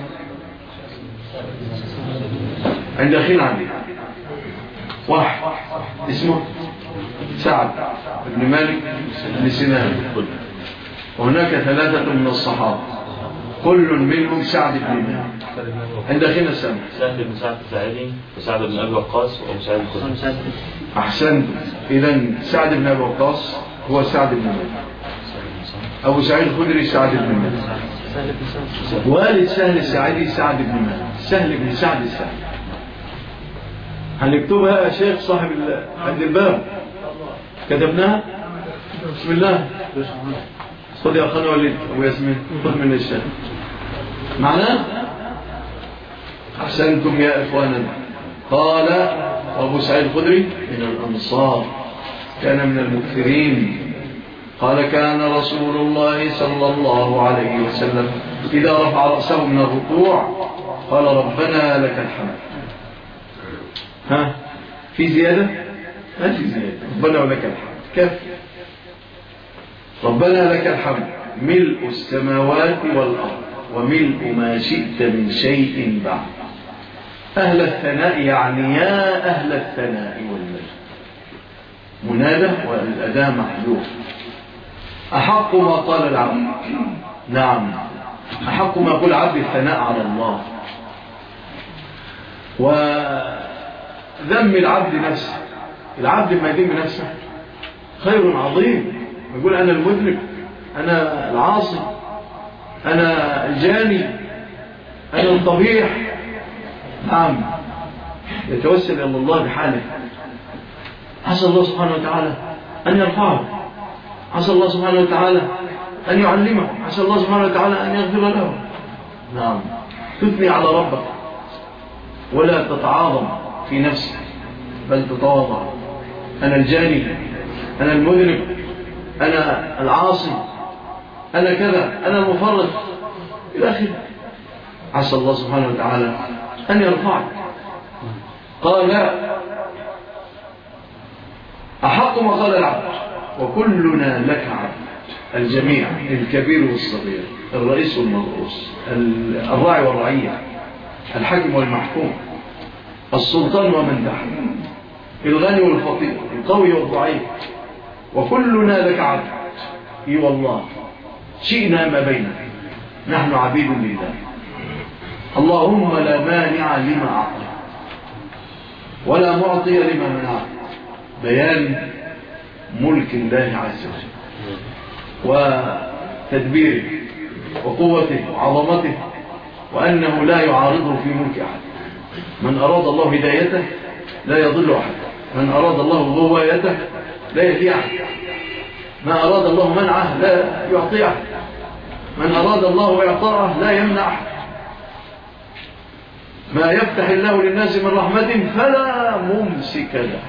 S3: عند أخينا علي واحد اسمه سعد بن مالك بن سنان، وهناك ثلاثة من الصحابة كل منهم سعد بن مالك. عند أخينا سعد
S4: بن سعد الساعدي وسعد بن أبي وقاص وأبو سعيد الخدري.
S3: أحسنت. إذن سعد بن أبي وقاص هو سعد بن مالك، أبو سعيد الخدري سعد بن مالك، والد سهل الساعدي سعد بن مالك، سهل بن سعد الساعدي. هنكتبها يا شيخ صاحب عند الباب، كتبناها. بسم الله. خذ يا أخونا وليد أبو ياسمين، خذ من الشيخ معناه. أحسنتم يا إخواننا. قال أبو سعيد الخدري من الأنصار، كان من المكثرين. قال كان رسول الله صلى الله عليه وسلم إذا رفع رأسه من الركوع قال ربنا لك الحمد. ها في زيادة؟ ما في زيادة. ربنا ولك الحمد كيف؟ ربنا لك الحمد ملء السماوات والأرض وملء ما شئت من شيء بعد. أهل الثناء يعني يا أهل الثناء والمجد، منادى والأداة محذوف. أحق ما قال العبد، نعم أحق ما يقول عبد الثناء على الله، وذم العبد نفسه. العبد ما يذم نفسه خير عظيم، يقول أنا المذنب، أنا العاصي، أنا الجاني، أنا القبيح. نعم يتوسل إلى الله بحاله، عسى الله سبحانه وتعالى أن يرفعه، عسى الله سبحانه وتعالى أن يعلمه، عسى الله سبحانه وتعالى أن يغفر له. نعم تثني على ربك. ولا تتعاظم في نفسك، بل تتواضع. أنا الجاني، أنا المذنب، أنا العاصي، أنا كذا، أنا المفرط إلى آخره. عسى الله سبحانه وتعالى أن يرفعك. قال أحق ما قال العبد وكلنا لك عبد. الجميع، الكبير والصغير، الرئيس والمرؤوس، الراعي والرعية، الحاكم والمحكوم، السلطان ومن تحت، الغني والفقير، القوي والضعيف، وكلنا لك عبد. اي والله شئنا ما بيننا، نحن عبيد لله. اللهم لا مانع لما أعطيت ولا معطي لما منعت. بيان ملك الله عز وجل وتدبيره وقوته وعظمته، وأنه لا يعارضه في ملك أحد. من أراد الله هدايته لا يضل أحد، من أراد الله غوايته لا يهدي أحد، ما أراد الله منعه لا يعطي أحد، من أراد الله إعطاءه لا يمنع أحد. ما يفتح الله للناس من رحمة فلا ممسك له،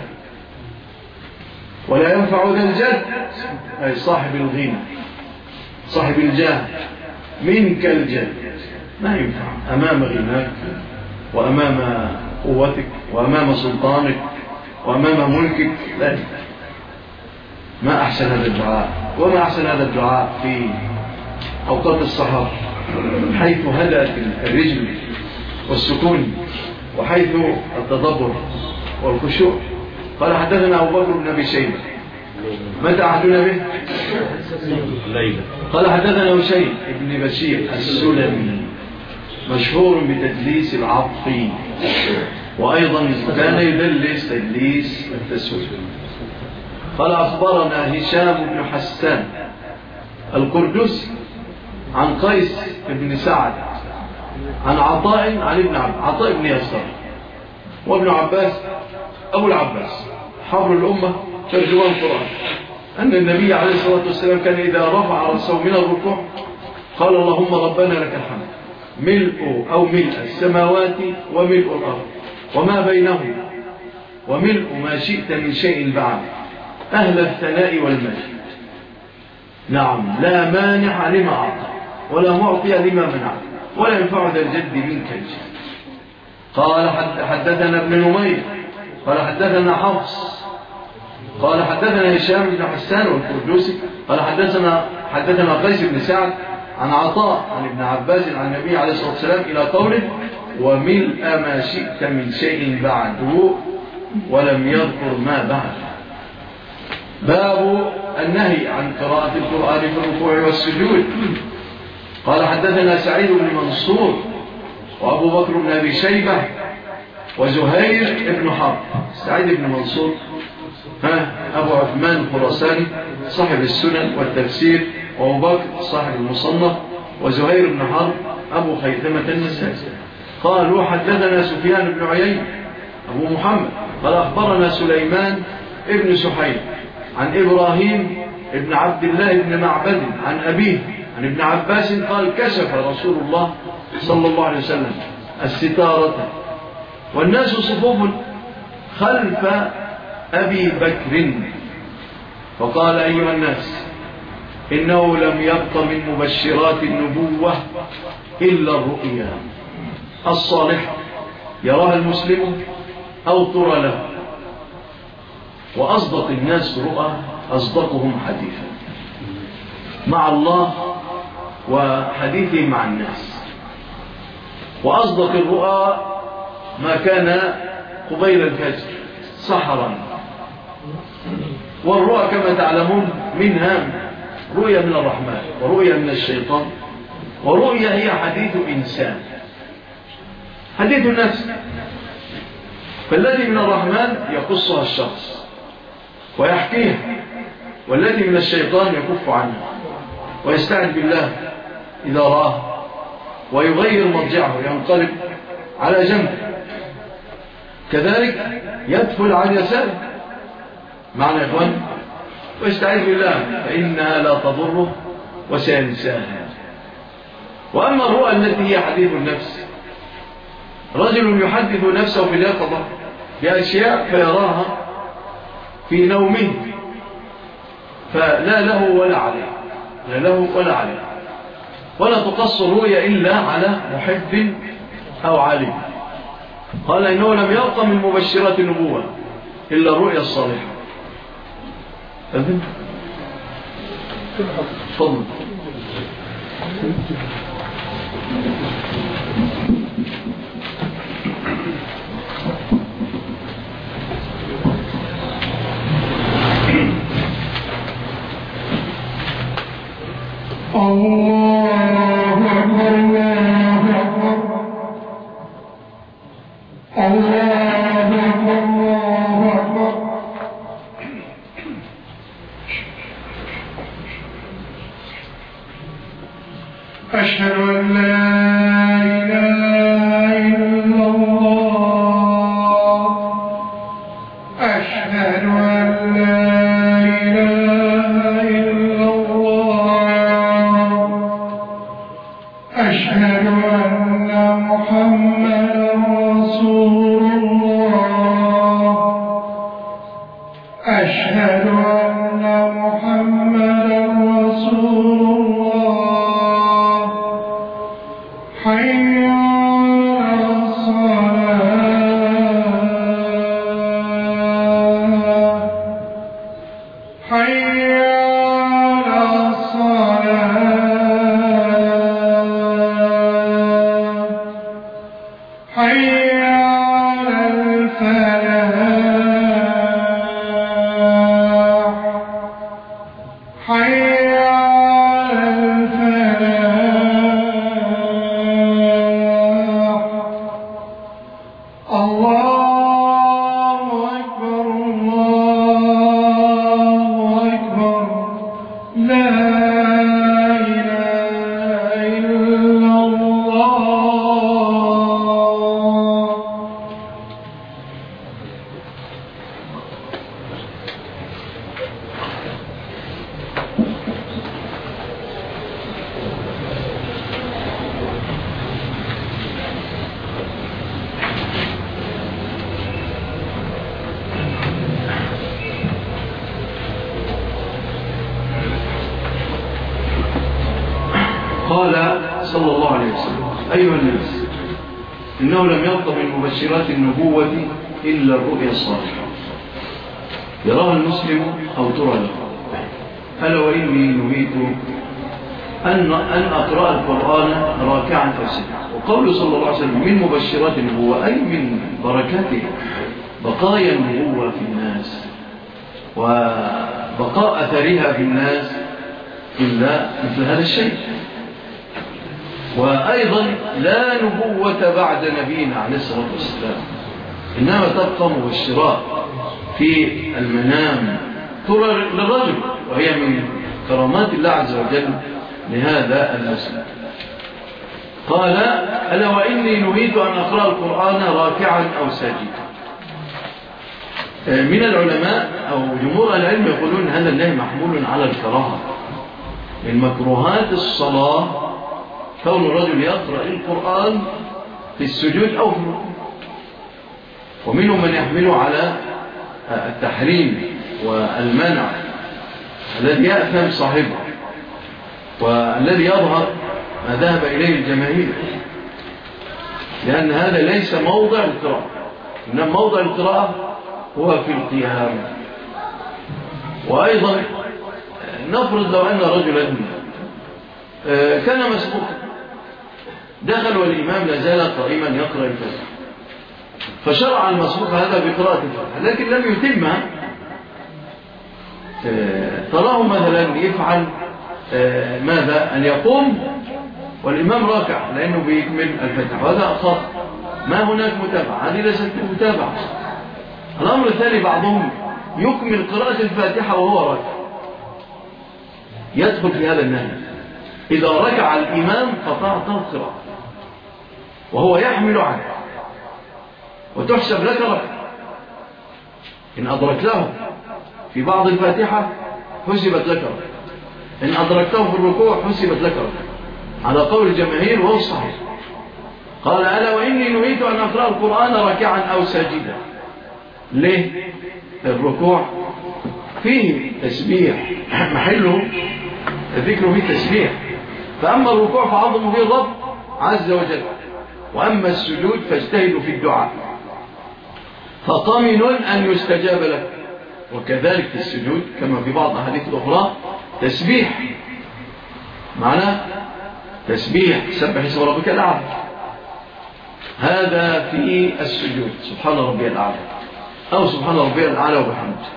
S3: ولا ينفع ذا الجد، أي صاحب الغنى صاحب الجاه منك الجد، ما ينفع أمام غناك وأمام قوتك وأمام سلطانك وأمام ملكك. لا ينفع. ما أحسن هذا الدعاء، وما أحسن هذا الدعاء في أوقات السحر، حيث هدأت الرجل والسكون، وحيث التدبر والخشوع. قال حدثنا أبو بكر بن أبي شيبة. متى عهدنا به؟ الليلة. قال حدثنا هشيم بن بشير السلمي، مشهور بتدليس العطف، وأيضا كان يدلس تدليس التسويق. قال أخبرنا هشام بن حسان القردسي عن قيس بن سعد عن عطاء عن ابن عطاء بن يسار وابن عباس أبو العباس حبر الأمة ترجمان القرآن، أن النبي عليه الصلاة والسلام كان إذا رفع رأسه من الركوع قال اللهم ربنا لك الحمد ملء السماوات وملء الأرض وما بينهما وملء ما شئت من شيء بعد، أهل الثناء والمجد. نعم، لا مانع لما أعطى ولا معطي لما منع ولا ينفع ذا الجد منك الجد. قال حدثنا ابن نمير قال حدثنا حفص قال حدثنا هشام بن حسان والقردسي قال حدثنا قيس بن سعد عن عطاء عن ابن عباس عن النبي عليه الصلاة والسلام إلى قوله وملء ما شئت من شيء بعده، ولم يذكر ما بعد. باب النهي عن قراءة القرآن في الركوع والسجود. قال حدثنا سعيد بن منصور وأبو بكر بن أبي شيبة وزهير بن حرب. سعيد بن منصور أبو عثمان الخراساني صاحب السنن والتفسير، وأبو بكر صاحب المصنف، وزهير بن حرب أبو خيثمة النسائي. قالوا حدثنا سفيان بن عيينة أبو محمد قال أخبرنا سليمان ابن سحيل عن إبراهيم ابن عبد الله بن معبد عن أبيه عن ابن عباس قال كشف رسول الله صلى الله عليه وسلم الستارة والناس صفوف خلف أبي بكر فقال أيها الناس إنه لم يبق من مبشرات النبوة إلا الرؤيا الصالحة يراها المسلم أو ترى له، وأصدق الناس رؤى أصدقهم حديثا مع الله وحديثهم مع الناس. وأصدق الرؤى ما كان قبيل الفجر سحرا، والرؤى كما تعلمون منها رؤيا من الرحمن ورؤيا من الشيطان، ورؤيا هي حديث إنسان حديث النفس. فالذي من الرحمن يقصها الشخص ويحكيها، والذي من الشيطان يكف عنها ويستعن بالله إذا رآه ويغير مرجعه ينقلب على جنبه، كذلك يدخل على يساره معنى يا إخوان، ويستعين بالله فإنها لا تضره وسينساها. وأما الرؤى التي هي حديث النفس رجل يحدث نفسه في اليقظة بأشياء فيراها في نومه، فلا له ولا عليه، لا له ولا عليه، ولا تقص الرؤيا إلا على محب أو عليم. قال إنه لم يبق من مبشرات النبوة إلا الرؤيا الصالحة. فهمت؟ تفضل.
S5: الله أكبر الله أكبر الله أكبر الله أكبر. أشهد أن لا إله إلا الله. أشهد أن لا إله إلا الله. أشهد أن محمدا رسول الله. أشهد أن محمدا رسول الله. حي على الصلاة. حي على الصلاة. حي على الفلاح. حي على الفلاح. الله أكبر الله أكبر. لا إله إلا الله.
S3: قال صلى الله عليه وسلم: أيها الناس، إنه لم يبق من مبشرات النبوة إلا الرؤيا الصالحة يراها المسلم أو ترى له. ألا وإني نهيت أن أقرأ القرآن راكعا أو سجدا. وقوله صلى الله عليه وسلم من مبشرات النبوة أي من بركاته بقايا النبوة في الناس وبقاء أثرها في الناس إلا مثل هذا الشيء. وأيضا لا نبوة بعد نبينا عليه الصلاة والسلام، إنما تبقى مبشرات في المنام ترى للرجل، وهي من كرامات الله عز وجل لهذا المسلم. قال: ألا وإني نهيت أن أقرأ القرآن راكعا أو ساجدا. من العلماء أو جمهور العلم يقولون هذا النهي محمول على الكراهة. من مكروهات الصلاة كون الرجل يقرأ القرآن في السجود أو في الركوع، ومنهم من يحمله على التحريم والمنع الذي يأثم صاحبه، والذي يظهر ما ذهب إليه الجماهير، لأن هذا ليس موضع القراءة، إنما موضع القراءة هو في القيام. وأيضا نفرض لو أن رجلا كان مسبوقا دخل والإمام لازال قائما يقرأ الفاتحة، فشرع المسبوق هذا بقراءة الفاتحة لكن لم يتمها، تراه مثلا يفعل ماذا؟ أن يقوم والإمام راكع لأنه بيكمل الفاتحة، وهذا أخطأ، ما هناك متابعة، هذه ليست متابعة. الأمر الثاني بعضهم يكمل قراءة الفاتحة وهو راكع، يدخل في هذا النهي. إذا ركع الإمام قطعته القراءة وهو يحمل عنه وتحسب لك ركعة، إن أدركته في بعض الفاتحة حسبت لك ركعة، إن أدركته في الركوع حسبت لك ركعة، على قول الجماهير وهو الصحيح. قال ألا وإني نهيت أن أقرأ القرآن راكعا أو ساجدا. ليه؟ الركوع فيه تسبيح، محله الذكر فيه تسبيح، فأما الركوع فعظموا فيه الرب عز وجل، وأما السجود فاجتهدوا في الدعاء فطمن أن يستجاب لك. وكذلك في السجود كما في بعض الأحاديث الأخرى تسبيح، معنى تسبيح سبح اسم ربك الأعلى، هذا في السجود سبحان ربي الأعلى أو سبحان ربي الأعلى وبحمده.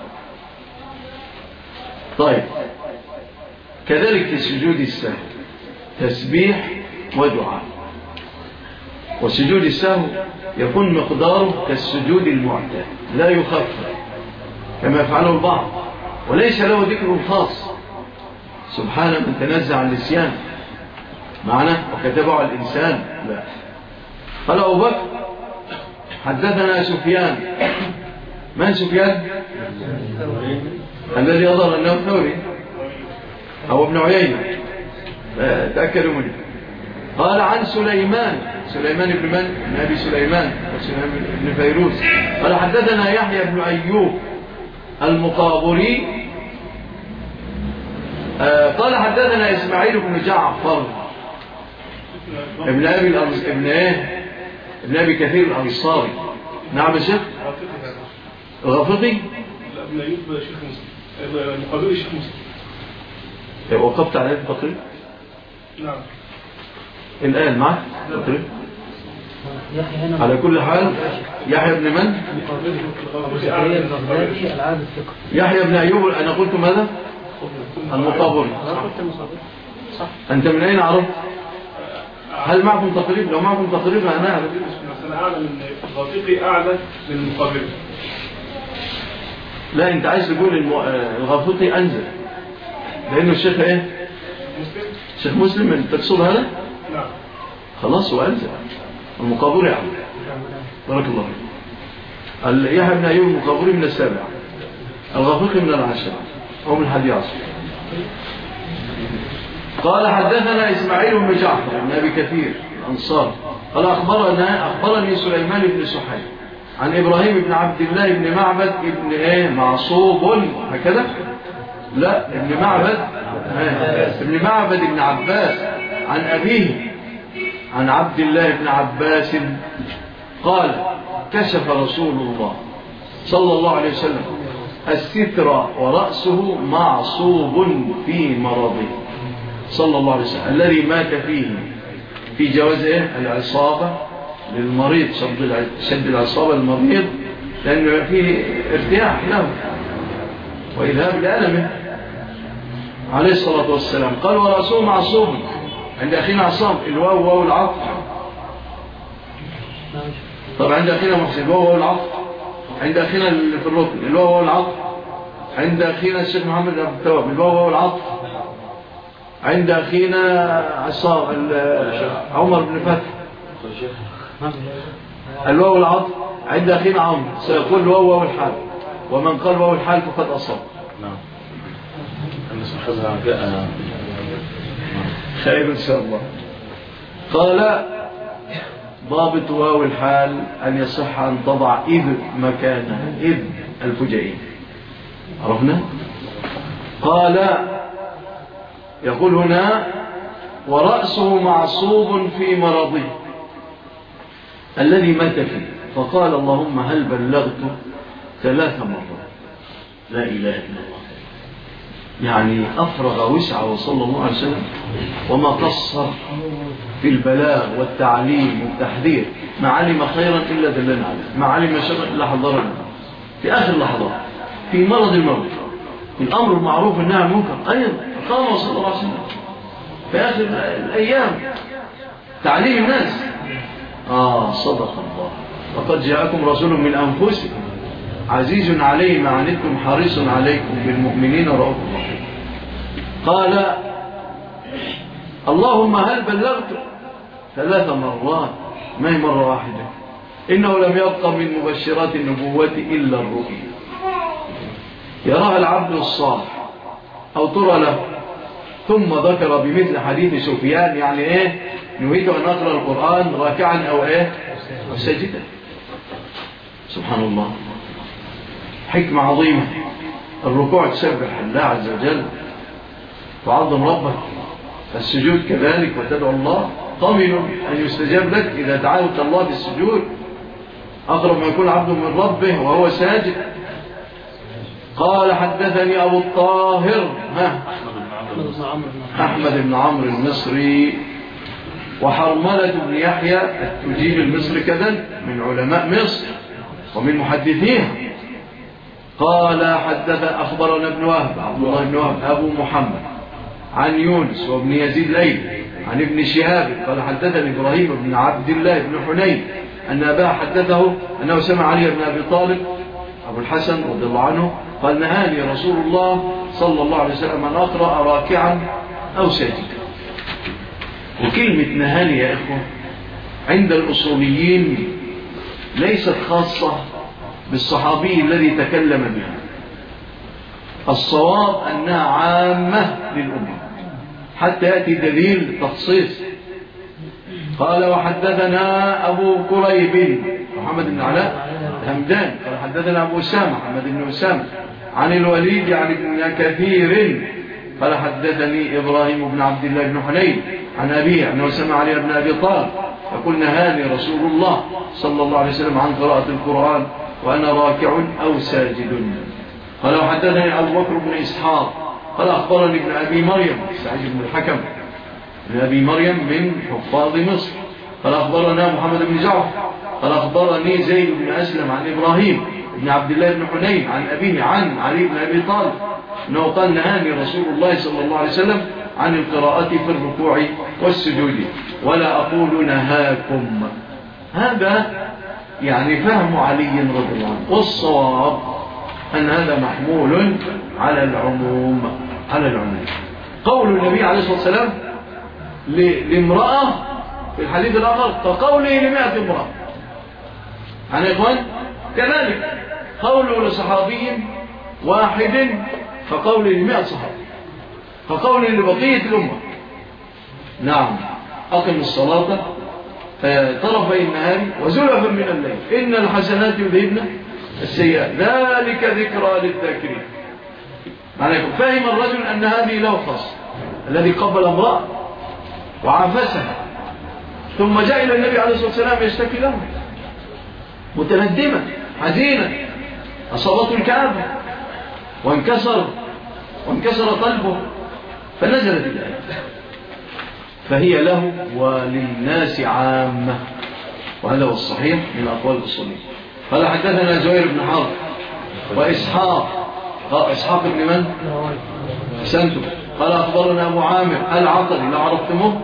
S3: طيب كذلك في السجود السهو تسبيح ودعاء. وسجود السهو يكون مقداره كالسجود المعتاد لا يخفف كما يفعله البعض، وليس له ذكر خاص سبحان من تنزع عن النسيان معنى وكتبه الإنسان. لا. قال أبو بكر حدثنا سفيان. من سفيان؟ الذي يظهر أنه ثوري أو ابن عيينة، تأكدوا منه. قال عن سليمان بن من؟ بن أبي سليمان بن فيروز. قال حدثنا يحيى بن أيوب المقابري. قال حدثنا إسماعيل بن جعفر ابن أبي كثير الأنصاري. نعم شيخ الغفقي.
S6: ابن أيوب شيخ مسلم، المقابري شيخ مسلم.
S3: وقفت على التقريب؟
S6: نعم
S3: الآن معك تقريب. على كل حال يحيى بن من؟ يحيى بن أيوب. أنا قلت ماذا؟ المقابري. أنت من أين عرفت؟ هل معكم تقريب؟ لو معكم تقريب أنا أعرف.
S6: أنا أعلم أن الغفيقي أعلى من المقابري.
S3: لا أنت عايز تقول الغفيقي أنزل لأنه الشيخ إيه؟ شيخ مسلم. أنت تقصد هذا؟
S6: نعم.
S3: خلاص هو أنزل. المقابري أعلى. بارك الله فيك. يحيى بن أيوب المقابري من السابع، الغفيقي من العاشرة أو من 11. قال حدثنا إسماعيل بن جعفر بن أبي كثير الأنصار. قال أخبرني سليمان بن سحيم عن إبراهيم بن عبد الله بن معبد ابن معصوب هكذا؟ لا ابن معبد ابن عباس عن أبيه عن عبد الله بن عباس قال كشف رسول الله صلى الله عليه وسلم الستر ورأسه معصوب في مرضه صلى الله عليه وسلم الذي مات فيه في جواز العصابة للمريض، شد العصابة للمريض لأنه فيه ارتياح له وإذهاب لألمه عليه الصلاة والسلام. قال ورأسه معصوب عند أخينا عصام الواو واو العطف. طب عند أخينا محسن الواو واو العطف، عند أخينا في الركن الواو واو العطف، عند أخينا الشيخ محمد عبد التواب الواو واو العطف، عند أخينا عصام عمر بن فتح الواو العطف، عند أخينا عمر سيقول الواو واو الحال، ومن قال واو الحال فقد أصاب.
S4: نعم. جاء
S3: خير إن شاء الله. قال ضابط واو الحال أن يصح أن تضع إذ مكانها، إذ الفجائين عرفنا. قال يقول هنا ورأسه معصوب في مرضه الذي مات فيه، فقال اللهم هل بلغت 3 مرات لا إله إلا الله، يعني أفرغ وسعه صلى الله عليه وسلم وما قصر في البلاغ والتعليم والتحذير، ما علم خيرا إلا دلنا عليه، ما علم شرا إلا حضرنا في آخر لحظات في مرض الموت، الأمر المعروف والنهي عن المنكر أيضا قام صلى الله عليه وسلم في آخر الأيام تعليم الناس. صدق الله. وقد جاءكم رسول من أنفسكم عزيز عليه ما عنتم حريص عليكم بالمؤمنين رؤوف رحيم. قال اللهم هل بلغت 3 مرات، ما هي مرة واحدة، إنه لم يبقى من مبشرات النبوة إلا الرؤيا يراها العبد الصالح أو ترى له ثم ذكر بمثل حديث سفيان يعني إيه نريد أن نقرأ القرآن راكعا أو إيه أو ساجدا. سبحان الله، حكمة عظيمة. الركوع تسبح الله عز وجل تعظم ربك، السجود كذلك وتدعو الله، طمن أن يستجاب لك إذا دعوت الله بالسجود، أقرب ما يكون عبد من ربه وهو ساجد. قال حدثني أبو الطاهر أحمد بن عمرو المصري وحرملة بن يحيى التجيب المصري كذلك من علماء مصر ومن محدثيها. قال حدث أخبرنا ابن وهب عبد الله بن وهب أبو محمد عن يونس وابن يزيد ليل عن ابن شهاب قال حدثني إبراهيم بن عبد الله بن حنين أن أباه حدثه أنه سمع علي بن أبي طالب أبو الحسن رضي الله عنه قال نهاني رسول الله صلى الله عليه وسلم أن أقرأ راكعا أو ساجدا. وكلمة نهاني يا إخوة عند الأصوليين ليست خاصة بالصحابي الذي تكلم بها، الصواب أنها عامة للأمة حتى يأتي دليل تخصيص. قال وحدثنا أبو كريب محمد بن علاء همدان قال حدثنا أبو أسامة محمد بن أسامة عن الوليد عن ابن كثير قال حدثني إبراهيم بن عبد الله بن حنين عن أبيه أنه سمع علي بن أبي طالب يقول نهاني رسول الله صلى الله عليه وسلم عن قراءة القرآن وأنا راكع أو ساجد. قال وحدثني أبو بكر بن إسحاق قال أخبرني ابن أبي مريم سعيد بن الحكم ابن أبي مريم من حفاظ مصر قال أخبرنا محمد بن جعفر قال أخبرني زيد بن أسلم عن إبراهيم بن عبد الله بن حنين عن أبيه عن علي بن أبي طالب أنه قال نهاني رسول الله صلى الله عليه وسلم عن القراءة في الركوع والسجود ولا أقول نهاكم. هذا يعني فهم علي رضي الله عنه، والصواب أن هذا محمول على العموم قول النبي عليه الصلاة والسلام لامرأة في الحديث الآخر كقوله ل100 امرأة. عن إخوان كذلك قوله لصحابي واحد فقوله ل100 صحابي فقوله لبقية الأمة. نعم أقم الصلاة طرفي النهار وزلفا من الليل إن الحسنات يذهبن السيئات ذلك ذكرى للذاكرين. فهم الرجل أن هذه له خاصة الذي قبل امرأة وعافسها ثم جاء إلى النبي عليه الصلاة والسلام يشتكي له متندما حزينا أصابته الكآبة وانكسر قلبه فنزلت الآية فهي له وللناس عامة، وهذا هو الصحيح من أقوال الأصوليين. قال حدثنا زهير بن حرب وإسحاق بن من؟ أحسنتم. قال أخبرنا أبو عامر العقدي لا عرفتموه؟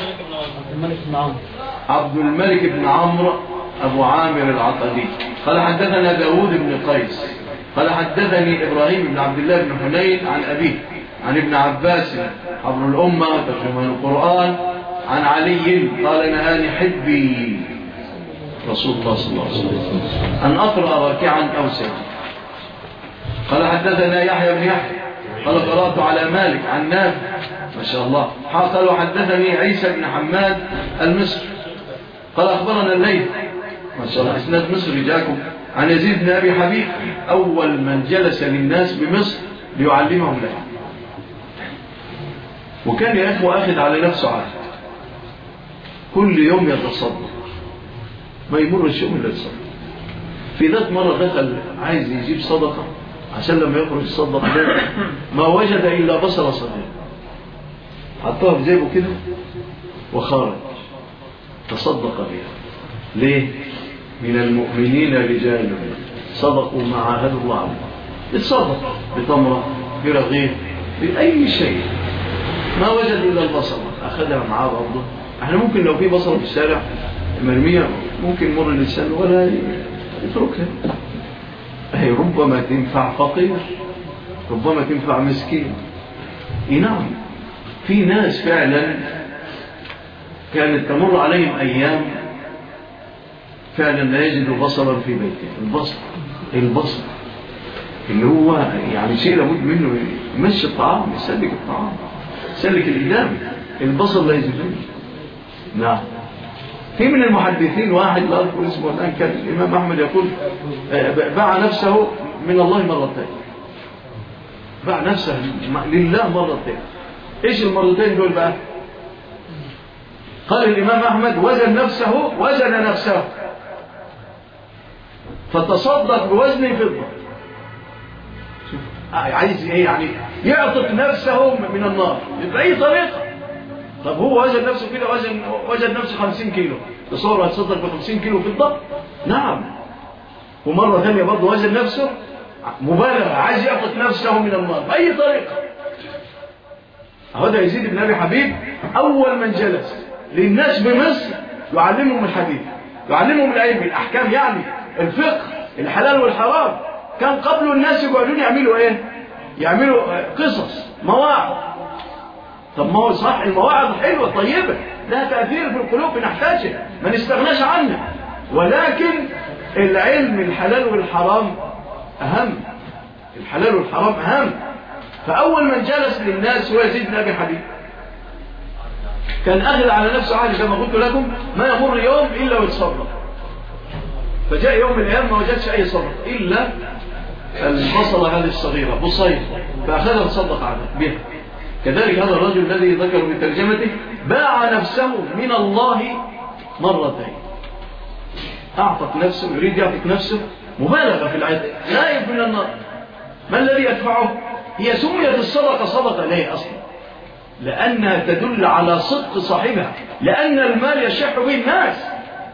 S3: عبد الملك بن عمرو أبو عامر العقدي. قال حدثنا داود بن قيس قال حدثني إبراهيم بن عبد الله بن حنين عن أبيه عن ابن عباس حبر الأمة ترجمان القرآن عن علي قال نهاني حبي رسول الله صلى الله عليه وسلم أن أقرأ راكعا أو ساجدا. قال حدثنا يحيى بن يحيى قال قرأت على مالك عن نافع ما شاء الله. قال وحدثني عيسى بن حماد المصري قال أخبرنا الليث ما شاء الله إسناد مصري جاكم عن يزيد بن أبي حبيب أول من جلس للناس بمصر ليعلمهم له، وكان يا أخوة أخذ على نفسه عهد كل يوم يتصدق ما يمرش يوم إلا يتصدق. في ذات مرة دخل عايز يجيب صدقة عشان لما يخرج يتصدق ما وجد إلا بصرة صغيرة حطها في جيبه كده وخرج تصدق بها. ليه؟ من المؤمنين رجال صدقوا ما عاهدوا الله عليه، يتصدق بتمرة برغيف بأي شيء ما وجد إلا البصرة أخذها معاه برضه. احنا ممكن لو في بصرة في الشارع مرمية ممكن مر الإنسان ولا يتركها، هي ربما تنفع فقير ربما تنفع مسكين. نعم في ناس فعلا كانت تمر عليهم أيام فعلا لا يجدوا بصرا في بيته. البصر اللي هو يعني شيء لابد منه يمشي الطعام يسلك الطعام سلك الإدام البصر لا يزيدون. نعم. في من المحدثين واحد لا أذكر اسمه الآن كان الإمام أحمد يقول باع نفسه من الله مرتين. باع نفسه لله مرتين. إيش المرتين دول بقى؟ قال الإمام أحمد وزن نفسه فتصدق بوزن فضة. عايز ايه يعني؟ يعطف نفسه من النار بأي طريقة. طب هو وزن نفسه كده، وزن نفسه 50 كيلو، تصور هتصدق ب50 كيلو فضة؟ نعم. ومرة ثانية برضه وزن نفسه مبالغة، عايز يعطف نفسه من النار بأي طريقة. هذا يزيد بن أبي حبيب أول من جلس للناس بمصر يعلمهم الحديث، يعلمهم العلم، الأحكام، يعني الفقه، الحلال والحرام. كان قبل الناس يقعدون يعملوا ايه؟ يعملوا قصص، مواعظ. طب ما هو صح، المواعظ حلوة طيبة، لها تأثير في القلوب بنحتاجها، ما نستغناش عنها، ولكن العلم الحلال والحرام أهم. الحلال والحرام أهم. فأول من جلس للناس هو يزيد بن أبي حبيب. كان أخذ على نفسه عهد كما قلت لكم ما يمر يوم إلا ويتصرف. فجاء يوم من الأيام ما وجدش أي صدقة إلا البصلة هذه الصغيرة بصير، فأخذها وتصدق بها. كذلك هذا الرجل الذي ذكر في ترجمته باع نفسه من الله مرتين. أعطت نفسه، يريد يعطي نفسه مبالغة في العطاء، خايف من النار. ما الذي يدفعه؟ هي سميت الصدقة صدقة ليه أصلا؟ لأنها تدل على صدق صاحبها، لأن المال يشح به الناس،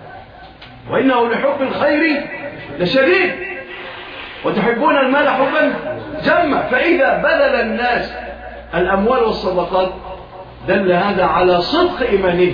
S3: وإنه لحب الخير لشديد، وتحبون المال حبا جما. فإذا بذل الناس الأموال والصدقات دل هذا على صدق إيمانه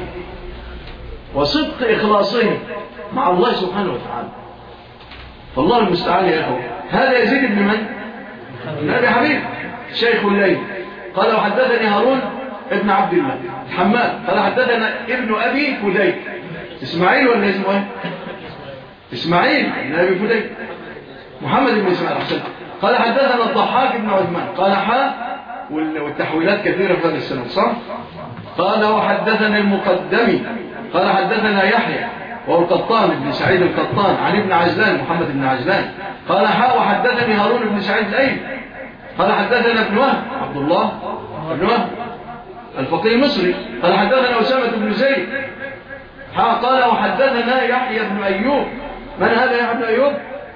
S3: وصدق إخلاصه مع الله سبحانه وتعالى. فالله المستعان يا أخوة. هذا يزيد بن من؟ بن أبي حبيب شيخ الليل. قال وحدثني هارون ابن عبد الله الحماد قال حدثنا ابن أبي فديك. إسماعيل ولا اسمه ايه؟ إسماعيل بن أبي فديك، محمد بن إسماعيل أحسن. قال حدثنا الضحاك بن عثمان قال والتحويلات كثيرة في هذا السنة صح؟ قال وحدثنا المقدمي قال حدثنا يحيى وهو القطان بن سعيد القطان عن ابن عجلان محمد بن عجلان قال وحدثني هارون بن سعيد الأيلي قال حدثنا ابن وهب عبد الله بن وهب الفقيه المصري قال حدثنا أسامة بن زيد قال وحدثنا يحيى بن أيوب. من هذا يحيى بن أيوب؟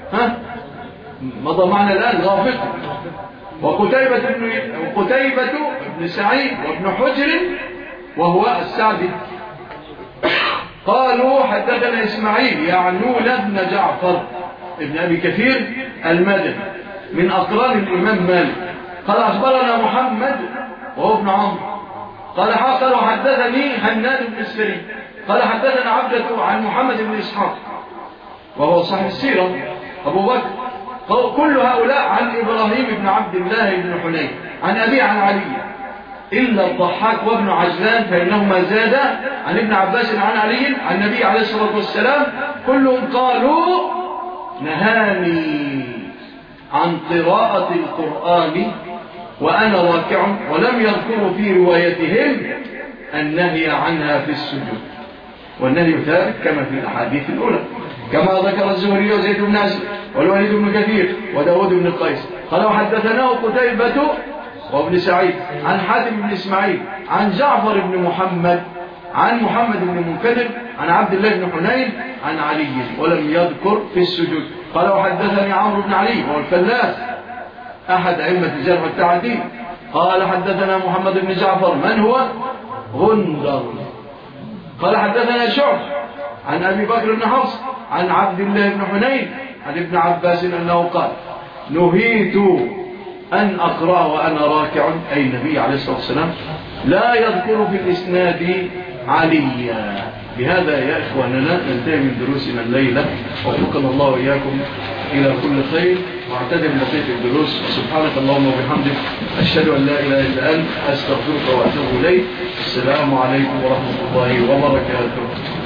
S3: مضى معنا الآن غافق. وقتيبة بن سعيد وابن حجر وهو السعدي. قالوا حدثنا إسماعيل يعنون بن جعفر ابن أبي كثير المدني من أقران الإمام مالك قال أخبرنا محمد وهو ابن عمرو قال وحدثني هناد بن السري قال حدثنا عبدة عن محمد بن إسحاق وهو صاحب السيرة أبو بكر. كل هؤلاء عن إبراهيم بن عبد الله بن حنين عن أبي عن علي إلا الضحاك وابن عجلان فإنهما زادا عن ابن عباس عن علي عن النبي عليه الصلاة والسلام كلهم قالوا نهاني عن قراءة القرآن وأنا راكع، ولم يذكروا في روايتهم النهي عنها في السجود، والنهي ثابت كما في الأحاديث الأولى كما ذكر الزهري وزيد بن عزيز والوليد بن كثير وداود بن القيس. قال وحدثناه قتيبة وابن سعيد عن حاتم بن إسماعيل عن جعفر بن محمد عن محمد بن منكدر عن عبد الله بن حنين عن علي ولم يذكر في السجود. قال وحدثني عمرو بن علي وهو الفلاس أحد أئمة الجرح والتعديل قال حدثنا محمد بن جعفر من هو غندر قال حدثنا شعب عن أبي بكر بن حفص عن عبد الله بن حنين عن ابن عباس أنه قال نهيت أن أقرأ وأنا راكع، أي النبي عليه الصلاة والسلام لا يذكر في الإسناد عليا. بهذا يا إخواننا ننتهي من دروسنا الليلة، وفقنا الله وإياكم إلى كل خير، واعتدم بقية الدروس. سبحانك اللهم وبحمدك أشهد أن لا إله إلا أنت أستغفرك وأتوب إليك. السلام عليكم ورحمة الله وبركاته.